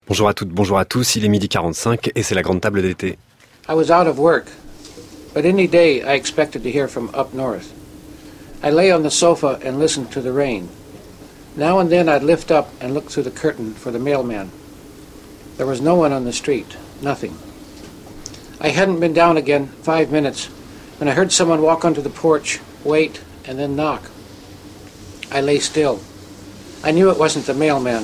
Bonjour à toutes, bonjour à tous, il est 12h45 et c'est la grande table d'été. I was out of work, but any day I expected to hear from up north. I lay on the sofa and listened to the rain. Now and then I'd lift up and look through the curtain for the mailman. There was no one on the street, nothing. I hadn't been down again 5 minutes when I heard someone walk onto the porch, wait, and then knock. I lay still. I knew it wasn't the mailman.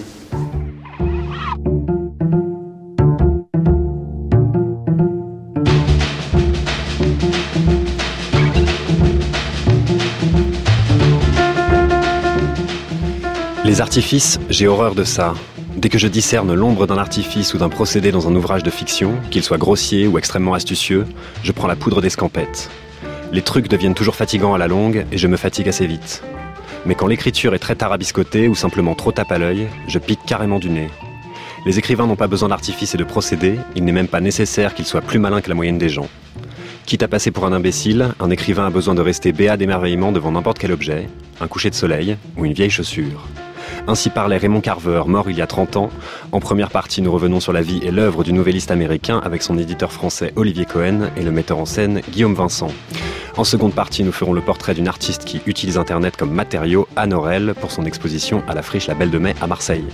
Les artifices, j'ai horreur de ça. Dès que je discerne l'ombre d'un artifice ou d'un procédé dans un ouvrage de fiction, qu'il soit grossier ou extrêmement astucieux, je prends la poudre d'escampette. Les trucs deviennent toujours fatigants à la longue et je me fatigue assez vite. Mais quand l'écriture est très tarabiscotée ou simplement trop tape à l'œil, je pique carrément du nez. Les écrivains n'ont pas besoin d'artifices et de procédés, il n'est même pas nécessaire qu'ils soient plus malins que la moyenne des gens. Quitte à passer pour un imbécile, un écrivain a besoin de rester béat d'émerveillement devant n'importe quel objet, un coucher de soleil ou une vieille chaussure. Ainsi parlait Raymond Carver, mort il y a 30 ans. En première partie, nous revenons sur la vie et l'œuvre du nouvelliste américain avec son éditeur français Olivier Cohen et le metteur en scène Guillaume Vincent. En seconde partie, nous ferons le portrait d'une artiste qui utilise Internet comme matériau, Anne Aurel, pour son exposition à la friche La Belle de Mai à Marseille.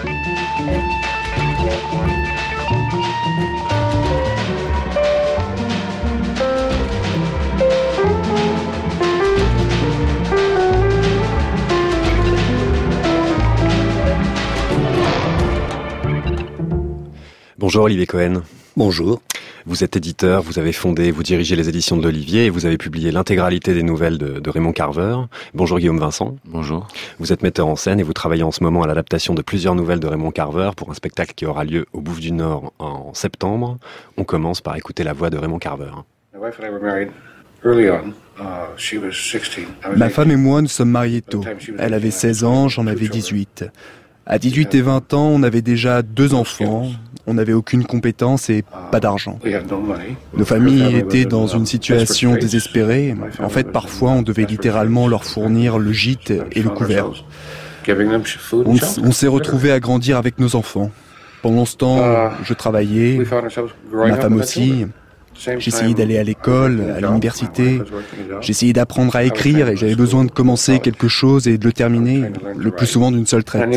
Bonjour Olivier Cohen. Bonjour. Vous êtes éditeur, vous avez fondé, vous dirigez les éditions de l'Olivier et vous avez publié l'intégralité des nouvelles de Raymond Carver. Bonjour Guillaume Vincent. Bonjour. Vous êtes metteur en scène et vous travaillez en ce moment à l'adaptation de plusieurs nouvelles de Raymond Carver pour un spectacle qui aura lieu au Bouffe du Nord en septembre. On commence par écouter la voix de Raymond Carver. Ma femme et moi nous sommes mariés tôt. Elle avait 16 ans, j'en avais 18. À 18 et 20 ans, on avait déjà 2 enfants, on n'avait aucune compétence et pas d'argent. Nos familles étaient dans une situation désespérée. En fait, parfois, on devait littéralement leur fournir le gîte et le couvert. On s'est retrouvés à grandir avec nos enfants. Pendant ce temps, je travaillais, ma femme aussi. J'essayais d'aller à l'école, à l'université. J'essayais d'apprendre à écrire et j'avais besoin de commencer quelque chose et de le terminer, le plus souvent d'une seule traite.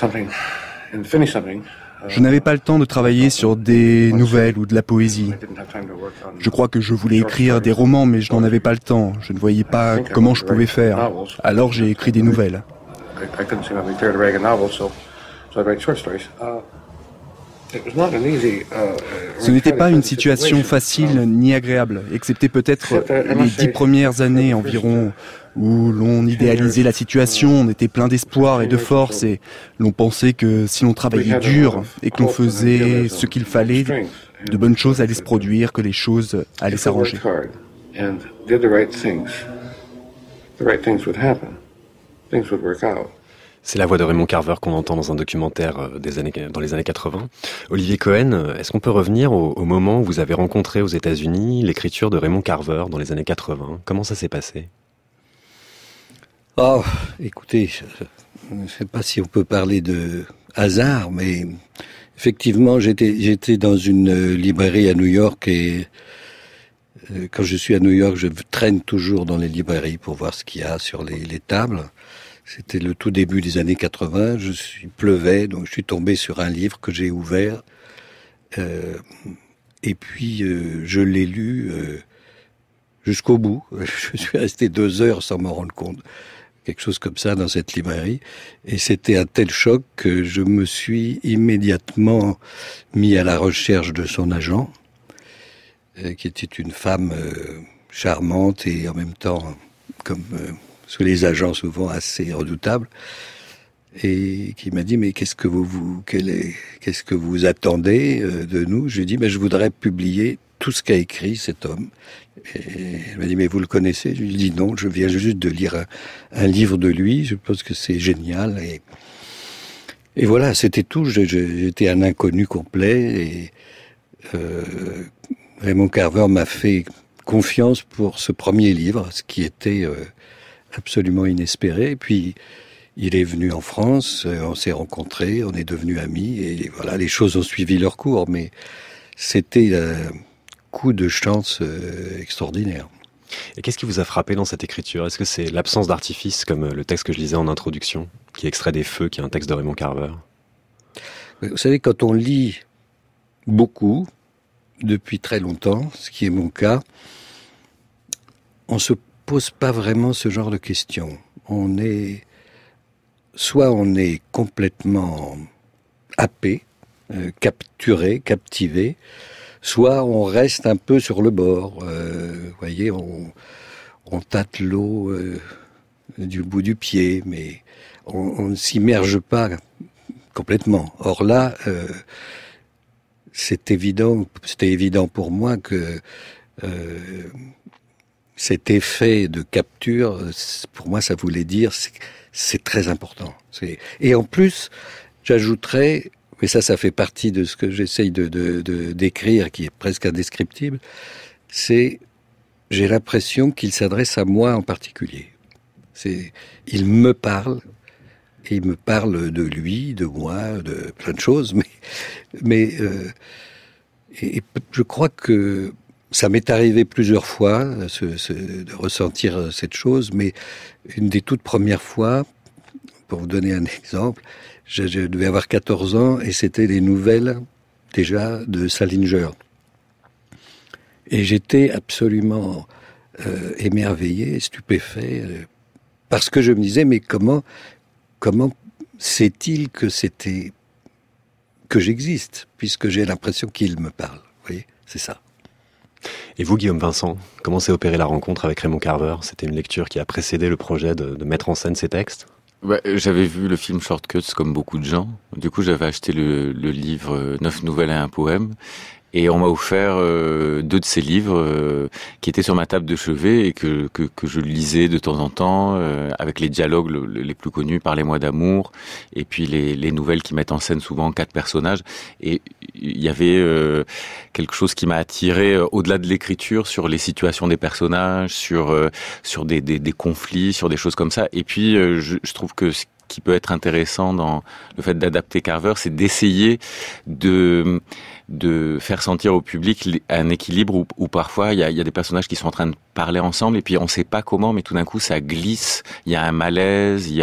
Je n'avais pas le temps de travailler sur des nouvelles ou de la poésie. Je crois que je voulais écrire des romans, mais je n'en avais pas le temps. Je ne voyais pas comment je pouvais faire. Alors j'ai écrit des nouvelles. Ce n'était pas une situation facile ni agréable, excepté peut-être les 10 premières années environ, où l'on idéalisait la situation, on était plein d'espoir et de force, et l'on pensait que si l'on travaillait dur et que l'on faisait ce qu'il fallait, de bonnes choses allaient se produire, que les choses allaient s'arranger. C'est la voix de Raymond Carver qu'on entend dans un documentaire dans les années 80. Olivier Cohen, est-ce qu'on peut revenir au moment où vous avez rencontré aux États-Unis l'écriture de Raymond Carver dans les années 80 ? Comment ça s'est passé ? Oh, écoutez, je ne sais pas si on peut parler de hasard, mais effectivement, j'étais dans une librairie à New York et quand je suis à New York, je traîne toujours dans les librairies pour voir ce qu'il y a sur les tables. C'était le tout début des années 80, il pleuvait, donc je suis tombé sur un livre que j'ai ouvert, et puis je l'ai lu jusqu'au bout. Je suis resté 2 heures sans m'en rendre compte, quelque chose comme ça dans cette librairie, et c'était un tel choc que je me suis immédiatement mis à la recherche de son agent, qui était une femme charmante et en même temps comme... Parce que les agents souvent assez redoutables, et qui m'a dit mais qu'est-ce que vous attendez de nous ? Je lui ai dit je voudrais publier tout ce qu'a écrit cet homme. Et elle m'a dit mais vous le connaissez ? Je lui ai dit non, je viens juste de lire un livre de lui, je pense que c'est génial. Et voilà, c'était tout. J'étais un inconnu complet et Raymond Carver m'a fait confiance pour ce premier livre, ce qui était absolument inespéré. Et puis, Il est venu en France, on s'est rencontrés, on est devenus amis, et voilà, les choses ont suivi leur cours, mais c'était un coup de chance extraordinaire. Et qu'est-ce qui vous a frappé dans cette écriture ? Est-ce que c'est l'absence d'artifice, comme le texte que je lisais en introduction, qui est extrait des Feux, qui est un texte de Raymond Carver ? Vous savez, quand on lit beaucoup, depuis très longtemps, ce qui est mon cas, on se pose pas vraiment ce genre de questions. Soit on est complètement happé, capturé, captivé, soit on reste un peu sur le bord. Vous voyez, on tâte l'eau du bout du pied, mais on ne s'immerge pas complètement. Or là, c'était évident pour moi que cet effet de capture, pour moi, ça voulait dire c'est très important. Et en plus, j'ajouterais, mais ça fait partie de ce que j'essaye de décrire, qui est presque indescriptible, j'ai l'impression qu'il s'adresse à moi en particulier. Il me parle, et il me parle de lui, de moi, de plein de choses, mais je crois que ça m'est arrivé plusieurs fois de ressentir cette chose, mais une des toutes premières fois, pour vous donner un exemple, je devais avoir 14 ans et c'était les nouvelles déjà de Salinger. Et j'étais absolument émerveillé, stupéfait, parce que je me disais, mais comment sait-il que j'existe, puisque j'ai l'impression qu'il me parle. Vous voyez, c'est ça. Et vous, Guillaume Vincent, comment s'est opérée la rencontre avec Raymond Carver ? C'était une lecture qui a précédé le projet de mettre en scène ces textes ? J'avais vu le film Shortcuts comme beaucoup de gens. Du coup, j'avais acheté le livre 9 nouvelles et un poème. Et on m'a offert 2 de ces livres qui étaient sur ma table de chevet et que je lisais de temps en temps avec les dialogues les plus connus, Parlez-moi d'amour, et puis les nouvelles qui mettent en scène souvent 4 personnages. Et il y avait quelque chose qui m'a attiré au-delà de l'écriture, sur les situations des personnages, sur des conflits, sur des choses comme ça. Et puis je trouve que ce qui peut être intéressant dans le fait d'adapter Carver, c'est d'essayer de faire sentir au public un équilibre où parfois il y a des personnages qui sont en train de parler ensemble et puis on sait pas comment, mais tout d'un coup ça glisse, il y a un malaise, il y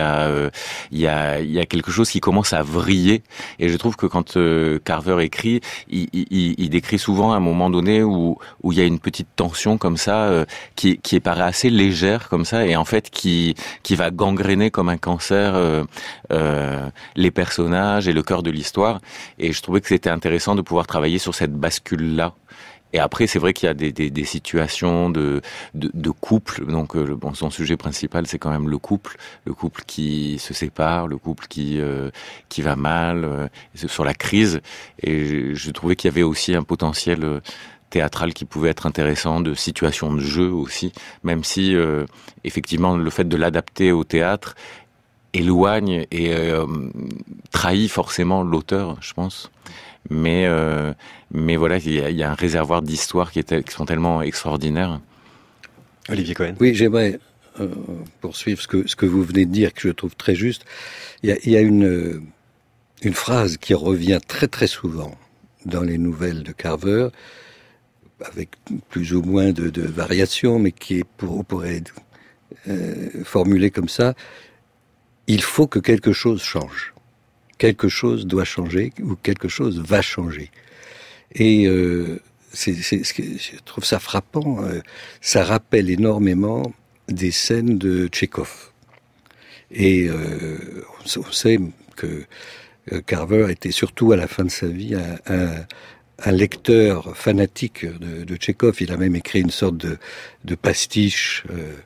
a quelque chose qui commence à vriller. Et je trouve que quand Carver écrit, il décrit souvent un moment donné où il y a une petite tension comme ça qui paraît assez légère comme ça et en fait qui va gangréner comme un cancer les personnages et le cœur de l'histoire. Et je trouvais que c'était intéressant de pouvoir travailler sur cette bascule-là. Et après, c'est vrai qu'il y a des situations de couple. Donc, son sujet principal, c'est quand même le couple qui se sépare, le couple qui va mal, sur la crise. Et je trouvais qu'il y avait aussi un potentiel théâtral qui pouvait être intéressant, de situations de jeu aussi, même si effectivement le fait de l'adapter au théâtre éloigne et trahit forcément l'auteur, je pense. Mais voilà, il y a un réservoir d'histoires qui sont tellement extraordinaires. Olivier Cohen. Oui, j'aimerais poursuivre ce que vous venez de dire, que je trouve très juste. Il y a une phrase qui revient très très souvent dans les nouvelles de Carver, avec plus ou moins de variations, mais qui pourrait être formulée comme ça. Il faut que quelque chose change. Quelque chose doit changer ou quelque chose va changer. Et je trouve ça frappant. Ça rappelle énormément des scènes de Tchekhov. Et on sait que Carver était surtout à la fin de sa vie un lecteur fanatique de Tchekhov. Il a même écrit une sorte de pastiche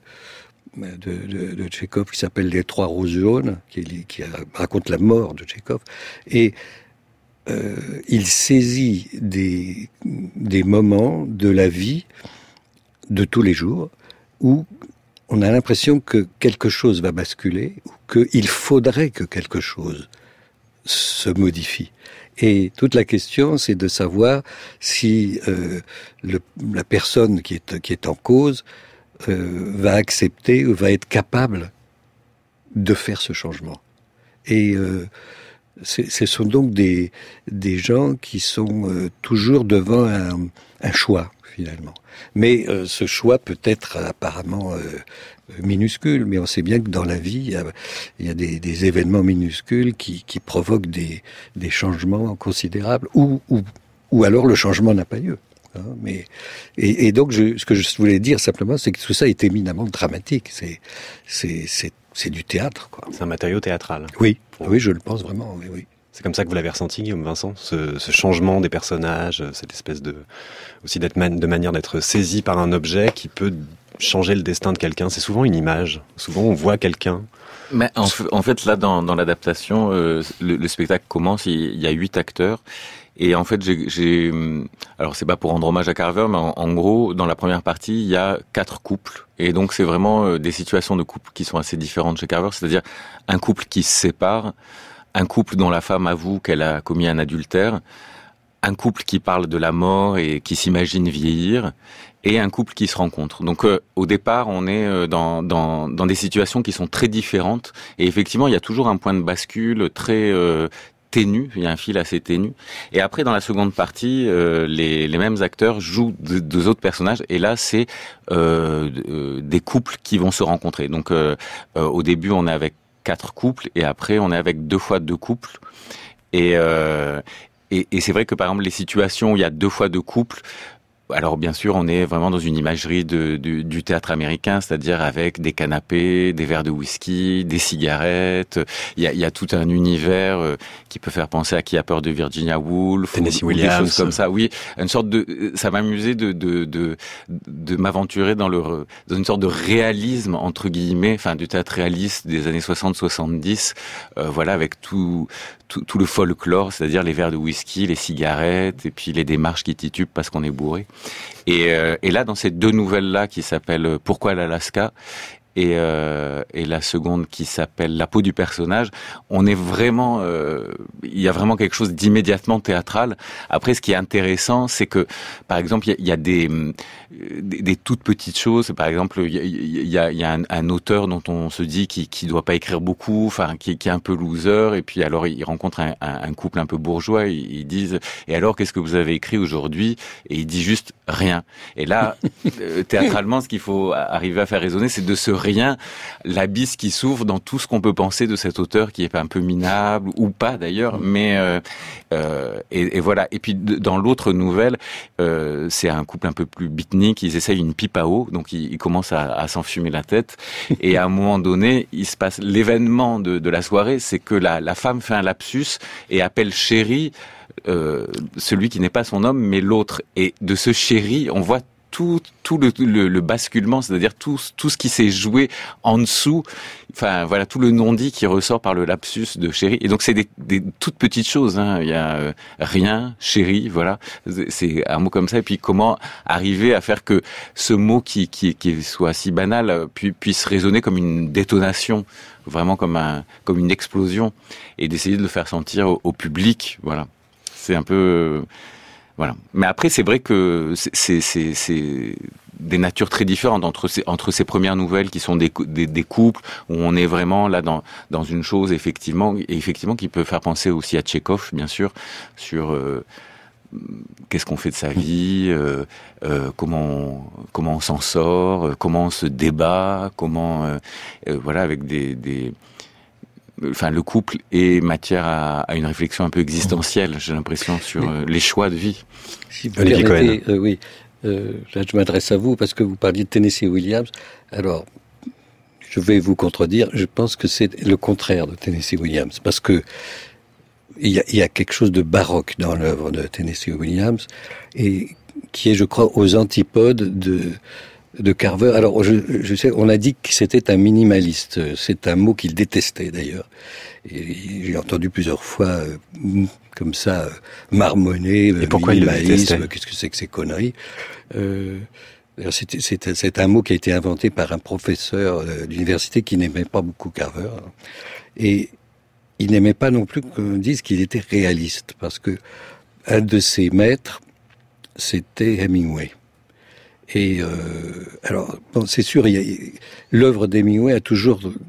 de Tchekhov qui s'appelle Les Trois Roses jaunes, qui raconte la mort de Tchekhov. Et il saisit des moments de la vie de tous les jours où on a l'impression que quelque chose va basculer ou qu'il faudrait que quelque chose se modifie. Et toute la question, c'est de savoir si la personne qui est en cause va accepter ou va être capable de faire ce changement. Et ce sont donc des gens qui sont toujours devant un choix, finalement. Mais ce choix peut être apparemment minuscule, mais on sait bien que dans la vie, il y a des événements minuscules qui provoquent des changements considérables, ou alors le changement n'a pas lieu. Hein, et donc, ce que je voulais dire simplement, c'est que tout ça est éminemment dramatique. C'est du théâtre, quoi. C'est un matériau théâtral. Oui, oui, je le pense vraiment, oui. C'est comme ça que vous l'avez ressenti, Guillaume Vincent, ce changement des personnages, cette espèce aussi de manière d'être saisi par un objet qui peut changer le destin de quelqu'un. C'est souvent une image. Souvent, on voit quelqu'un. Mais en fait, là, dans l'adaptation, le spectacle commence, il y a 8 acteurs. Et en fait, alors c'est pas pour rendre hommage à Carver, mais en gros, dans la première partie, il y a 4 couples. Et donc, c'est vraiment des situations de couple qui sont assez différentes chez Carver. C'est-à-dire un couple qui se sépare, un couple dont la femme avoue qu'elle a commis un adultère, un couple qui parle de la mort et qui s'imagine vieillir, et un couple qui se rencontre. Donc au départ, on est dans des situations qui sont très différentes, et effectivement, il y a toujours un point de bascule très ténu, il y a un fil assez ténu. Et après, dans la seconde partie, les mêmes acteurs jouent deux autres personnages, et là, c'est des couples qui vont se rencontrer. Donc au début, on est avec 4 couples, et après, on est avec 2 fois 2 couples. Et c'est vrai que, par exemple, les situations où il y a 2 fois 2 couples, alors bien sûr, on est vraiment dans une imagerie du théâtre américain, c'est-à-dire avec des canapés, des verres de whisky, des cigarettes. Il y a tout un univers qui peut faire penser à Qui a peur de Virginia Woolf, Tennessee ou Williams, des choses comme ça. Oui, une sorte de. Ça m'amusait de m'aventurer dans une sorte de réalisme entre guillemets, enfin du théâtre réaliste des années 60-70. Voilà, avec tout le folklore, c'est-à-dire les verres de whisky, les cigarettes, et puis les démarches qui titubent parce qu'on est bourré. Et là, dans ces 2 nouvelles-là qui s'appellent « Pourquoi l'Alaska ?» et la seconde qui s'appelle « La peau du personnage », on est vraiment... il y a vraiment quelque chose d'immédiatement théâtral. Après, ce qui est intéressant, c'est que, par exemple, il y a des toutes petites choses. Par exemple, il y a un auteur dont on se dit qui doit pas écrire beaucoup, enfin qui est un peu loser, et puis alors il rencontre un couple un peu bourgeois, ils disent « Et alors, qu'est-ce que vous avez écrit aujourd'hui ?» Et il dit juste « Rien ». Et là, théâtralement, ce qu'il faut arriver à faire résonner, c'est de ce rien, l'abysse qui s'ouvre dans tout ce qu'on peut penser de cet auteur qui est un peu minable, ou pas d'ailleurs, mais et voilà. Et puis dans l'autre nouvelle, c'est un couple un peu plus beatnik, ils essayent une pipe à eau, donc ils commencent à s'enfumer la tête, et à un moment donné, il se passe l'événement de la soirée, c'est que la femme fait un lapsus et appelle chéri celui qui n'est pas son homme, mais l'autre. Et de ce chéri, on voit tout le basculement, c'est-à-dire tout ce qui s'est joué en dessous, enfin voilà, tout le non-dit qui ressort par le lapsus de chéri. Et donc c'est des toutes petites choses, hein. Il y a rien, chéri, voilà, c'est un mot comme ça. Et puis comment arriver à faire que ce mot qui soit si banal puisse résonner comme une détonation, vraiment comme une explosion, et d'essayer de le faire sentir au public, voilà. C'est un peu voilà. Mais après, c'est vrai que c'est des natures très différentes entre ces premières nouvelles qui sont des couples où on est vraiment là dans une chose effectivement qui peut faire penser aussi à Tchekhov, bien sûr, sur qu'est-ce qu'on fait de sa vie, comment on s'en sort, comment on se débat, comment voilà, avec enfin, le couple est matière à une réflexion un peu existentielle, j'ai l'impression, sur les choix de vie. Si vous permettez, oui, là je m'adresse à vous parce que vous parliez de Tennessee Williams. Alors, je vais vous contredire, je pense que c'est le contraire de Tennessee Williams, parce que il y a quelque chose de baroque dans l'œuvre de Tennessee Williams, et qui est, je crois, aux antipodes de Carver. Alors, je sais, on a dit que c'était un minimaliste. C'est un mot qu'il détestait, d'ailleurs. Et j'ai entendu plusieurs fois, comme ça, marmonner, et pourquoi minimalisme, qu'est-ce que c'est que ces conneries? C'est un mot qui a été inventé par un professeur d'université qui n'aimait pas beaucoup Carver. Et il n'aimait pas non plus qu'on dise qu'il était réaliste, parce que un de ses maîtres, c'était Hemingway. Et alors, bon, c'est sûr, l'œuvre d'Hemingway a toujours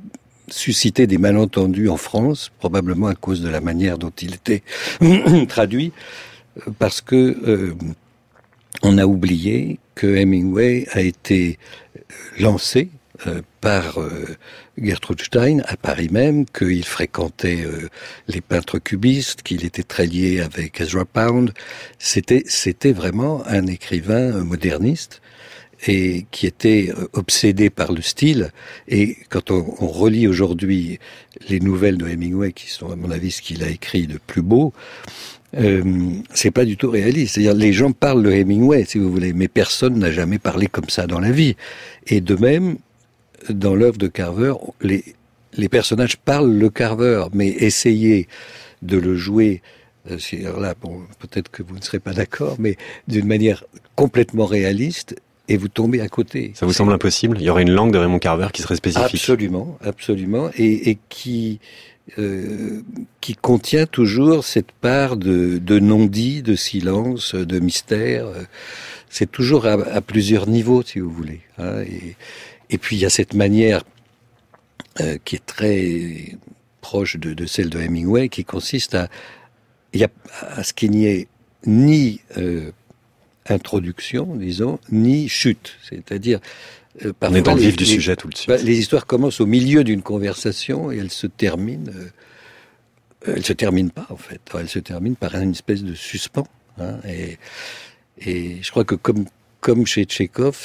suscité des malentendus en France, probablement à cause de la manière dont il était traduit, parce que on a oublié que Hemingway a été lancé par Gertrude Stein à Paris même, qu'il fréquentait les peintres cubistes, qu'il était très lié avec Ezra Pound. C'était vraiment un écrivain moderniste et qui était obsédé par le style. Et quand on relit aujourd'hui les nouvelles de Hemingway, qui sont à mon avis ce qu'il a écrit de plus beau, c'est pas du tout réaliste. C'est-à-dire, les gens parlent de Hemingway, si vous voulez, mais personne n'a jamais parlé comme ça dans la vie. Et de même, dans l'œuvre de Carver, les personnages parlent le Carver, mais essayer de le jouer, alors là, bon, peut-être que vous ne serez pas d'accord, mais d'une manière complètement réaliste, et vous tombez à côté. Ça vous semble impossible ? Il y aurait une langue de Raymond Carver qui serait spécifique ? Absolument, et qui contient toujours cette part de non-dit, de silence, de mystère. C'est toujours à plusieurs niveaux, si vous voulez. Hein, et puis il y a cette manière qui est très proche de celle de Hemingway, qui consiste à ce qu'il n'y ait ni introduction, disons, ni chute. C'est-à-dire, on est dans le vif du sujet tout de suite. Les histoires commencent au milieu d'une conversation et elles se terminent. Elles se terminent pas, en fait. Elles se terminent par une espèce de suspens. Hein, et je crois que comme chez Tchekhov,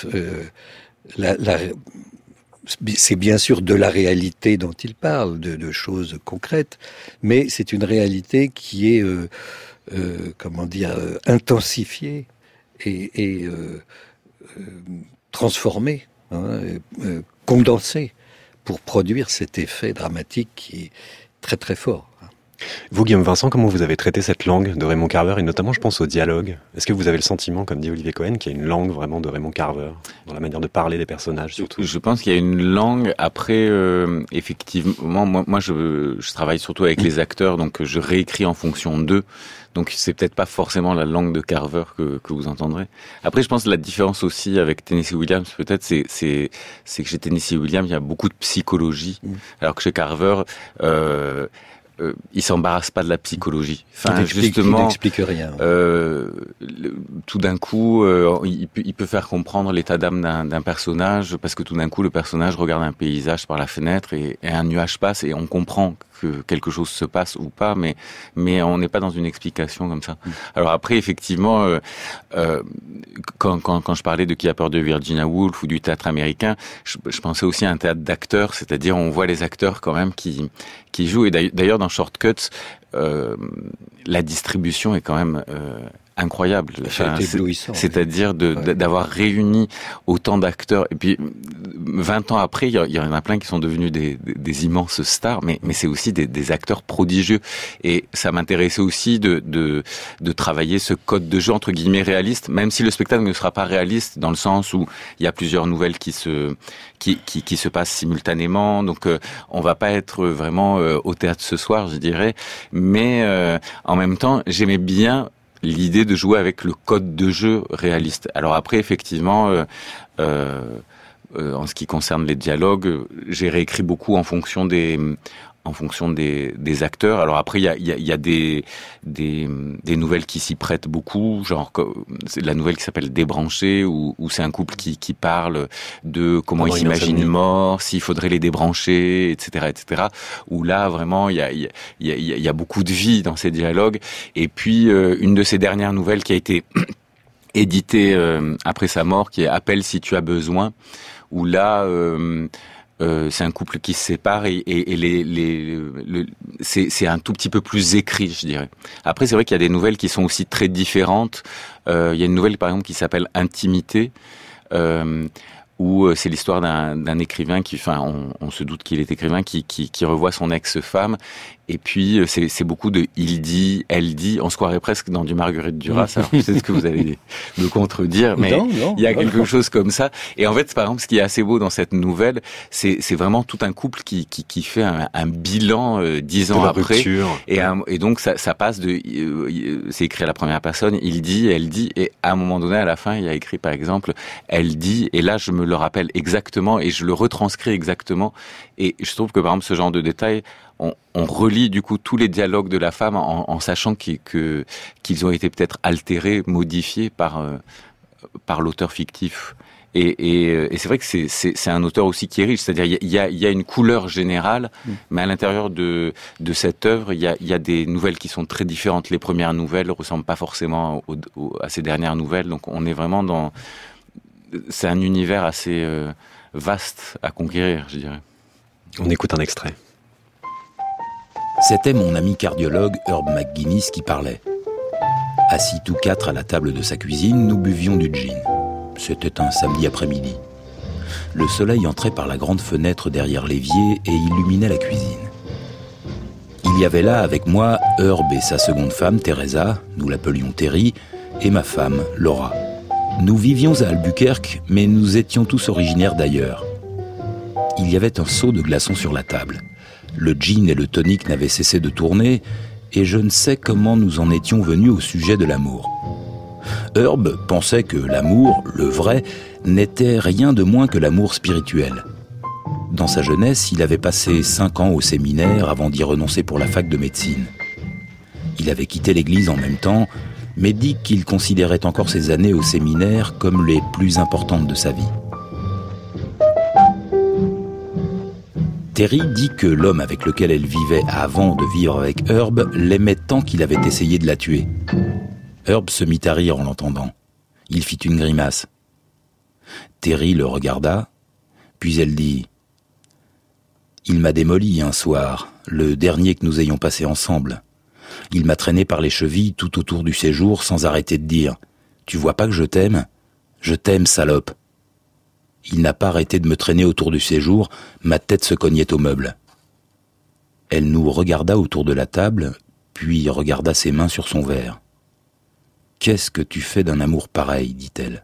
c'est bien sûr de la réalité dont il parle, de choses concrètes, mais c'est une réalité qui est, intensifiée et transformée, hein, condensée, pour produire cet effet dramatique qui est très très fort. Vous, Guillaume Vincent, comment vous avez traité cette langue de Raymond Carver, et notamment, je pense, au dialogue ? Est-ce que vous avez le sentiment, comme dit Olivier Cohen, qu'il y a une langue vraiment de Raymond Carver, dans la manière de parler des personnages, surtout ? Je pense qu'il y a une langue. Après, effectivement, moi je travaille surtout avec les acteurs, donc je réécris en fonction d'eux. Donc c'est peut-être pas forcément la langue de Carver que vous entendrez. Après, je pense que la différence aussi avec Tennessee Williams, peut-être, c'est que chez Tennessee Williams, il y a beaucoup de psychologie, alors que chez Carver, il s'embarrasse pas de la psychologie. Enfin, justement, il n'explique rien. Tout d'un coup, il peut faire comprendre l'état d'âme d'un personnage, parce que tout d'un coup, le personnage regarde un paysage par la fenêtre et un nuage passe et on comprend que quelque chose se passe ou pas, mais on n'est pas dans une explication comme ça. Alors après, effectivement, quand je parlais de Qui a peur de Virginia Woolf ou du théâtre américain, je pensais aussi à un théâtre d'acteurs, c'est-à-dire on voit les acteurs quand même qui jouent. Et d'ailleurs, dans Shortcuts, la distribution est quand même incroyable. Enfin, c'est-à-dire d'avoir réuni autant d'acteurs. Et puis, 20 ans après, il y en a plein qui sont devenus des immenses stars, mais c'est aussi des acteurs prodigieux. Et ça m'intéressait aussi de travailler ce code de jeu, entre guillemets, réaliste, même si le spectacle ne sera pas réaliste, dans le sens où il y a plusieurs nouvelles qui se passent simultanément. Donc, on va pas être vraiment au théâtre ce soir, je dirais. Mais, en même temps, j'aimais bien l'idée de jouer avec le code de jeu réaliste. Alors après, effectivement, en ce qui concerne les dialogues, j'ai réécrit beaucoup en fonction des acteurs. Alors après, il y a des nouvelles qui s'y prêtent beaucoup, genre c'est la nouvelle qui s'appelle Débranché, où c'est un couple qui parle de comment ils s'imaginent morts, s'il faudrait les débrancher, etc., etc. Où là, vraiment, il y a beaucoup de vie dans ces dialogues. Et puis, une de ces dernières nouvelles qui a été éditée après sa mort, qui est Appelle si tu as besoin, où là, c'est un couple qui se sépare et c'est un tout petit peu plus écrit, je dirais. Après, c'est vrai qu'il y a des nouvelles qui sont aussi très différentes. Il y a une nouvelle, par exemple, qui s'appelle Intimité, où c'est l'histoire d'un écrivain qui, enfin, on se doute qu'il est écrivain, qui revoit son ex-femme Et puis, c'est beaucoup de il dit, elle dit. On se croirait presque dans du Marguerite Duras. Alors, peut-être que vous allez me contredire, mais il y a quelque chose comme ça. Et en fait, par exemple, ce qui est assez beau dans cette nouvelle, c'est vraiment tout un couple qui fait un bilan 10 ans après. Rupture. Et donc, ça passe de... c'est écrit à la première personne, il dit, elle dit. Et à un moment donné, à la fin, il y a écrit, par exemple, elle dit. Et là, je me le rappelle exactement et je le retranscris exactement. Et je trouve que, par exemple, ce genre de détails, on relit du coup tous les dialogues de la femme en sachant qu'ils ont été peut-être altérés, modifiés par l'auteur fictif. Et c'est vrai que c'est un auteur aussi qui est riche, c'est-à-dire il y a une couleur générale, mais à l'intérieur de cette œuvre, il y a des nouvelles qui sont très différentes. Les premières nouvelles ne ressemblent pas forcément à ces dernières nouvelles, donc on est vraiment c'est un univers assez vaste à conquérir, je dirais. On écoute un extrait. C'était mon ami cardiologue Herb McGuinness qui parlait. Assis tous quatre à la table de sa cuisine, nous buvions du gin. C'était un samedi après-midi. Le soleil entrait par la grande fenêtre derrière l'évier et illuminait la cuisine. Il y avait là avec moi Herb et sa seconde femme, Teresa, nous l'appelions Terry, et ma femme, Laura. Nous vivions à Albuquerque, mais nous étions tous originaires d'ailleurs. Il y avait un seau de glaçons sur la table. Le gin et le tonic n'avaient cessé de tourner, et je ne sais comment nous en étions venus au sujet de l'amour. Herb pensait que l'amour, le vrai, n'était rien de moins que l'amour spirituel. Dans sa jeunesse, il avait passé 5 ans au séminaire avant d'y renoncer pour la fac de médecine. Il avait quitté l'église en même temps, mais dit qu'il considérait encore ses années au séminaire comme les plus importantes de sa vie. Terry dit que l'homme avec lequel elle vivait avant de vivre avec Herb l'aimait tant qu'il avait essayé de la tuer. Herb se mit à rire en l'entendant. Il fit une grimace. Terry le regarda, puis elle dit « Il m'a démoli un soir, le dernier que nous ayons passé ensemble. Il m'a traîné par les chevilles tout autour du séjour sans arrêter de dire « Tu vois pas que je t'aime ? Je t'aime, salope !» Il n'a pas arrêté de me traîner autour du séjour, ma tête se cognait au meuble. Elle nous regarda autour de la table, puis regarda ses mains sur son verre. « Qu'est-ce que tu fais d'un amour pareil ?» dit-elle.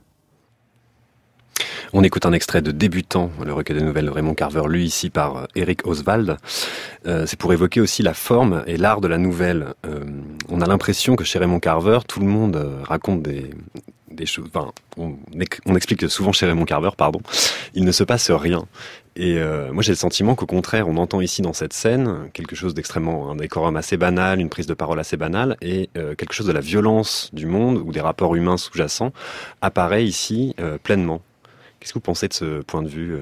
On écoute un extrait de Débutant, le recueil de nouvelles de Raymond Carver, lu ici par Eric Oswald. C'est pour évoquer aussi la forme et l'art de la nouvelle. On a l'impression que chez Raymond Carver, tout le monde raconte des choses. Enfin, on explique souvent chez Raymond Carver, il ne se passe rien. Et moi j'ai le sentiment qu'au contraire, on entend ici dans cette scène quelque chose d'extrêmement, un décorum assez banal, une prise de parole assez banale, et quelque chose de la violence du monde ou des rapports humains sous-jacents apparaît ici pleinement. Qu'est-ce que vous pensez de ce point de vue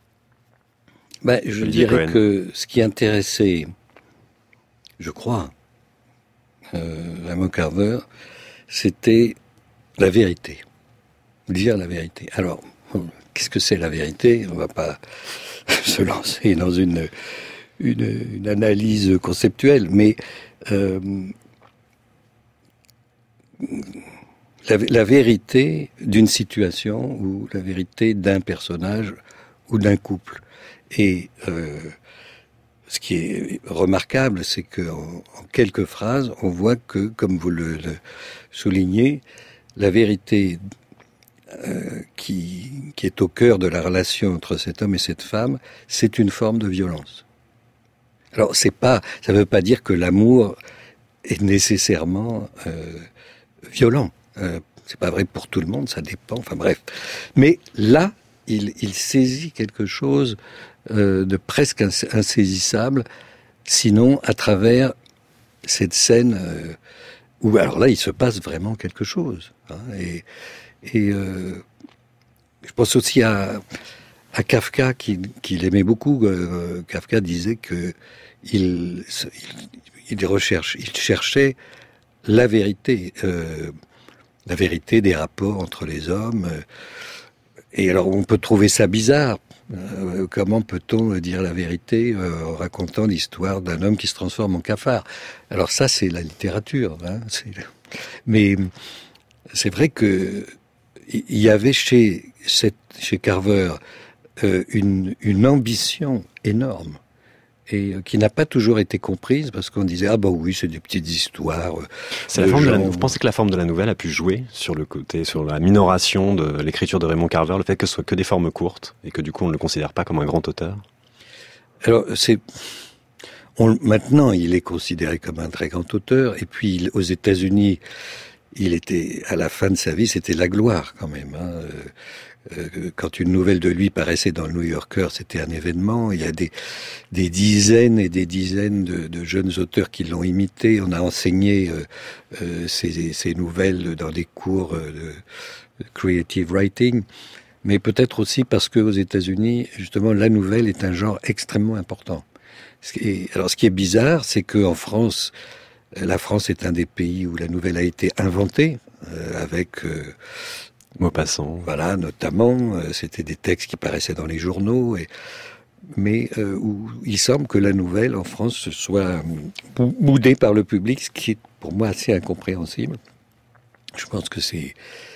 Je dirais Cohen. Que ce qui intéressait, je crois, Raymond Carver, c'était la vérité. Dire la vérité. Alors, qu'est-ce que c'est la vérité ? On ne va pas se lancer dans une analyse conceptuelle, mais la vérité d'une situation ou la vérité d'un personnage ou d'un couple. Et ce qui est remarquable, c'est qu'en quelques phrases, on voit que, comme vous le soulignez, la vérité qui est au cœur de la relation entre cet homme et cette femme, c'est une forme de violence. Alors, ça ne veut pas dire que l'amour est nécessairement violent. C'est pas vrai pour tout le monde, ça dépend, enfin bref. Mais là, il saisit quelque chose de presque insaisissable, sinon à travers cette scène où, alors là, il se passe vraiment quelque chose. Et je pense aussi à Kafka, qu'il aimait beaucoup. Kafka disait que il cherchait la vérité des rapports entre les hommes. Et alors, on peut trouver ça bizarre. Comment peut-on dire la vérité en racontant l'histoire d'un homme qui se transforme en cafard ? Alors ça, c'est la littérature. Mais c'est vrai que il y avait chez Carver une ambition énorme. et qui n'a pas toujours été comprise parce qu'on disait ah bah oui, c'est des petites histoires. Vous pensez que la forme de la nouvelle a pu jouer sur la minoration de l'écriture de Raymond Carver, le fait que ce soit que des formes courtes et que du coup on ne le considère pas comme un grand auteur? Alors maintenant il est considéré comme un très grand auteur, et puis aux États-Unis il était, à la fin de sa vie, c'était la gloire quand même. Quand une nouvelle de lui paraissait dans le New Yorker, c'était un événement. Il y a des dizaines et des dizaines de jeunes auteurs qui l'ont imité. On a enseigné ces nouvelles dans des cours de creative writing. Mais peut-être aussi parce qu'aux États-Unis, justement, la nouvelle est un genre extrêmement important. Alors, ce qui est bizarre, c'est qu'en France, la France est un des pays où la nouvelle a été inventée, avec Maupassant. Voilà, notamment, c'était des textes qui paraissaient dans les journaux, mais où il semble que la nouvelle en France se soit boudée par le public, ce qui est pour moi assez incompréhensible. Je pense que c'est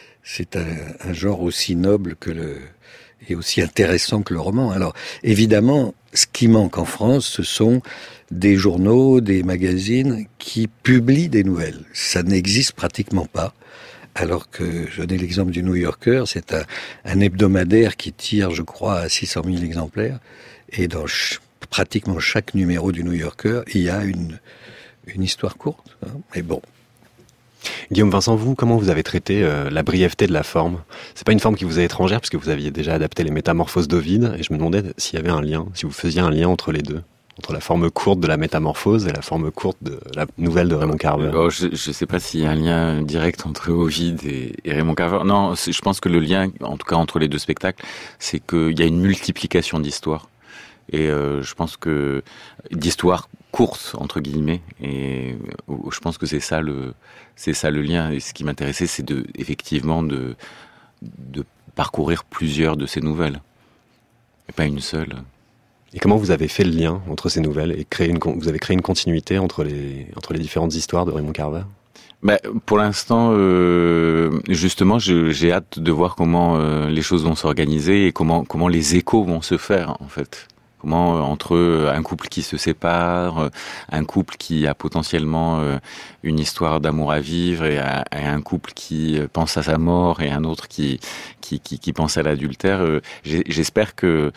un genre aussi noble et aussi intéressant que le roman. Alors, évidemment, ce qui manque en France, ce sont des journaux, des magazines qui publient des nouvelles. Ça n'existe pratiquement pas. Alors que, je donne l'exemple du New Yorker, c'est un hebdomadaire qui tire, je crois, à 600 000 exemplaires. Et dans pratiquement chaque numéro du New Yorker, il y a une histoire courte. Mais bon. Guillaume Vincent, vous, comment vous avez traité la brièveté de la forme? C'est pas une forme qui vous est étrangère, puisque vous aviez déjà adapté les Métamorphoses d'Ovide, et je me demandais s'il y avait un lien, si vous faisiez un lien entre les deux, entre la forme courte de la Métamorphose et la forme courte de la nouvelle de Raymond Carver. Je sais pas s'il y a un lien direct entre Ovide et Raymond Carver. Non, je pense que le lien, en tout cas entre les deux spectacles, c'est qu'il y a une multiplication d'histoires. Et je pense que d'histoires courtes entre guillemets, et je pense que c'est ça le lien. Et ce qui m'intéressait, c'est effectivement de parcourir plusieurs de ces nouvelles et pas une seule. Et comment vous avez fait le lien entre ces nouvelles et vous avez créé une continuité entre les différentes histoires de Raymond Carver? Pour l'instant, justement, j'ai hâte de voir comment les choses vont s'organiser et comment les échos vont se faire en fait. Comment entre un couple qui se sépare, un couple qui a potentiellement une histoire d'amour à vivre et un couple qui pense à sa mort et un autre qui pense à l'adultère. J'espère que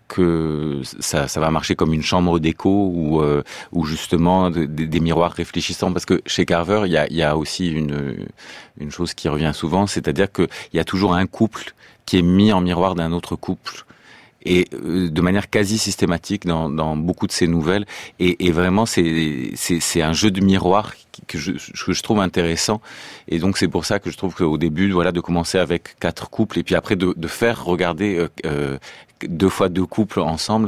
ça va marcher comme une chambre d'écho où justement des miroirs réfléchissants, parce que chez Carver il y a aussi une chose qui revient souvent, c'est-à-dire que il y a toujours un couple qui est mis en miroir d'un autre couple, et de manière quasi systématique dans beaucoup de ces nouvelles, et vraiment c'est un jeu de miroir que je trouve intéressant, et donc c'est pour ça que je trouve qu'au début, voilà, de commencer avec 4 couples et puis après de faire regarder 2 fois 2 couples ensemble,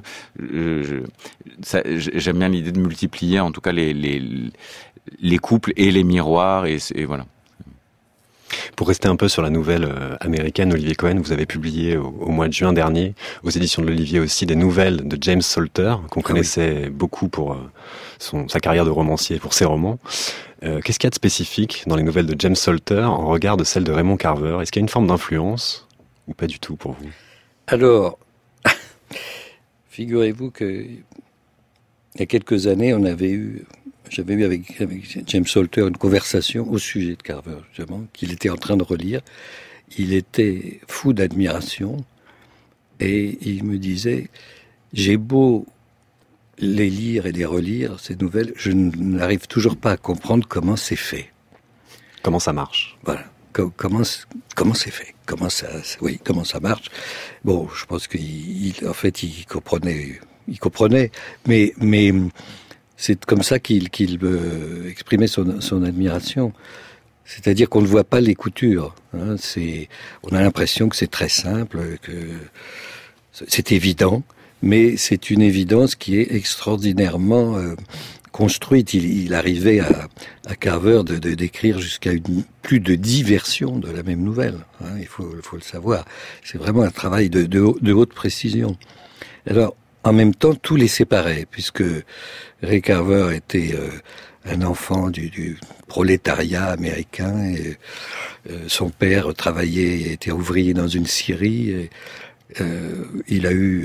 j'aime bien l'idée de multiplier en tout cas les couples et les miroirs, et voilà. Pour rester un peu sur la nouvelle américaine, Olivier Cohen, vous avez publié au mois de juin dernier, aux éditions de l'Olivier aussi, des nouvelles de James Salter, qu'on connaissait beaucoup pour sa carrière de romancier, pour ses romans. Qu'est-ce qu'il y a de spécifique dans les nouvelles de James Salter en regard de celles de Raymond Carver? Est-ce qu'il y a une forme d'influence ou pas du tout pour vous? Alors, figurez-vous que il y a quelques années, j'avais eu avec James Salter une conversation au sujet de Carver, justement, qu'il était en train de relire. Il était fou d'admiration et il me disait, j'ai beau les lire et les relire, ces nouvelles, je n'arrive toujours pas à comprendre comment c'est fait. Comment ça marche? Voilà. Comment c'est fait? Comment ça marche? Bon, je pense qu'il comprenait, mais c'est comme ça qu'il exprimait son admiration. C'est-à-dire qu'on ne voit pas les coutures. On a l'impression que c'est très simple, que c'est évident, mais c'est une évidence qui est extraordinairement construite. Il arrivait à Carver de d'écrire jusqu'à plus de 10 versions de la même nouvelle. Il faut le savoir. C'est vraiment un travail de haute précision. Alors, en même temps, tout les séparait, puisque Ray Carver était un enfant du prolétariat américain, et son père était ouvrier dans une scierie, et il a eu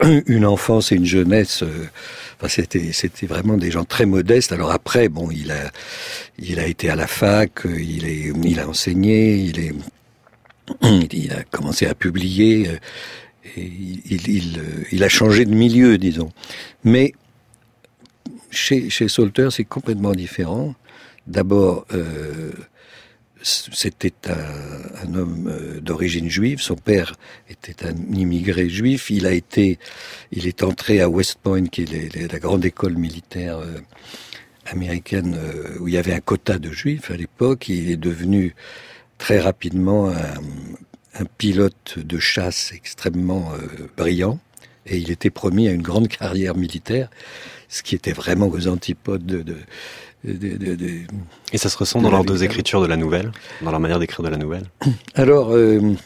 une enfance et une jeunesse. C'était vraiment des gens très modestes. Alors après, bon, il a été à la fac, il a enseigné, il a commencé à publier. Et il a changé de milieu, disons. Mais chez Salter, c'est complètement différent. D'abord, c'était un homme d'origine juive. Son père était un immigré juif. Il est entré à West Point, qui est la grande école militaire américaine, où il y avait un quota de juifs à l'époque. Il est devenu très rapidement un pilote de chasse extrêmement brillant, et il était promis à une grande carrière militaire, ce qui était vraiment aux antipodes Et ça se ressent dans leurs deux écritures de la nouvelle, dans leur manière d'écrire de la nouvelle. Alors,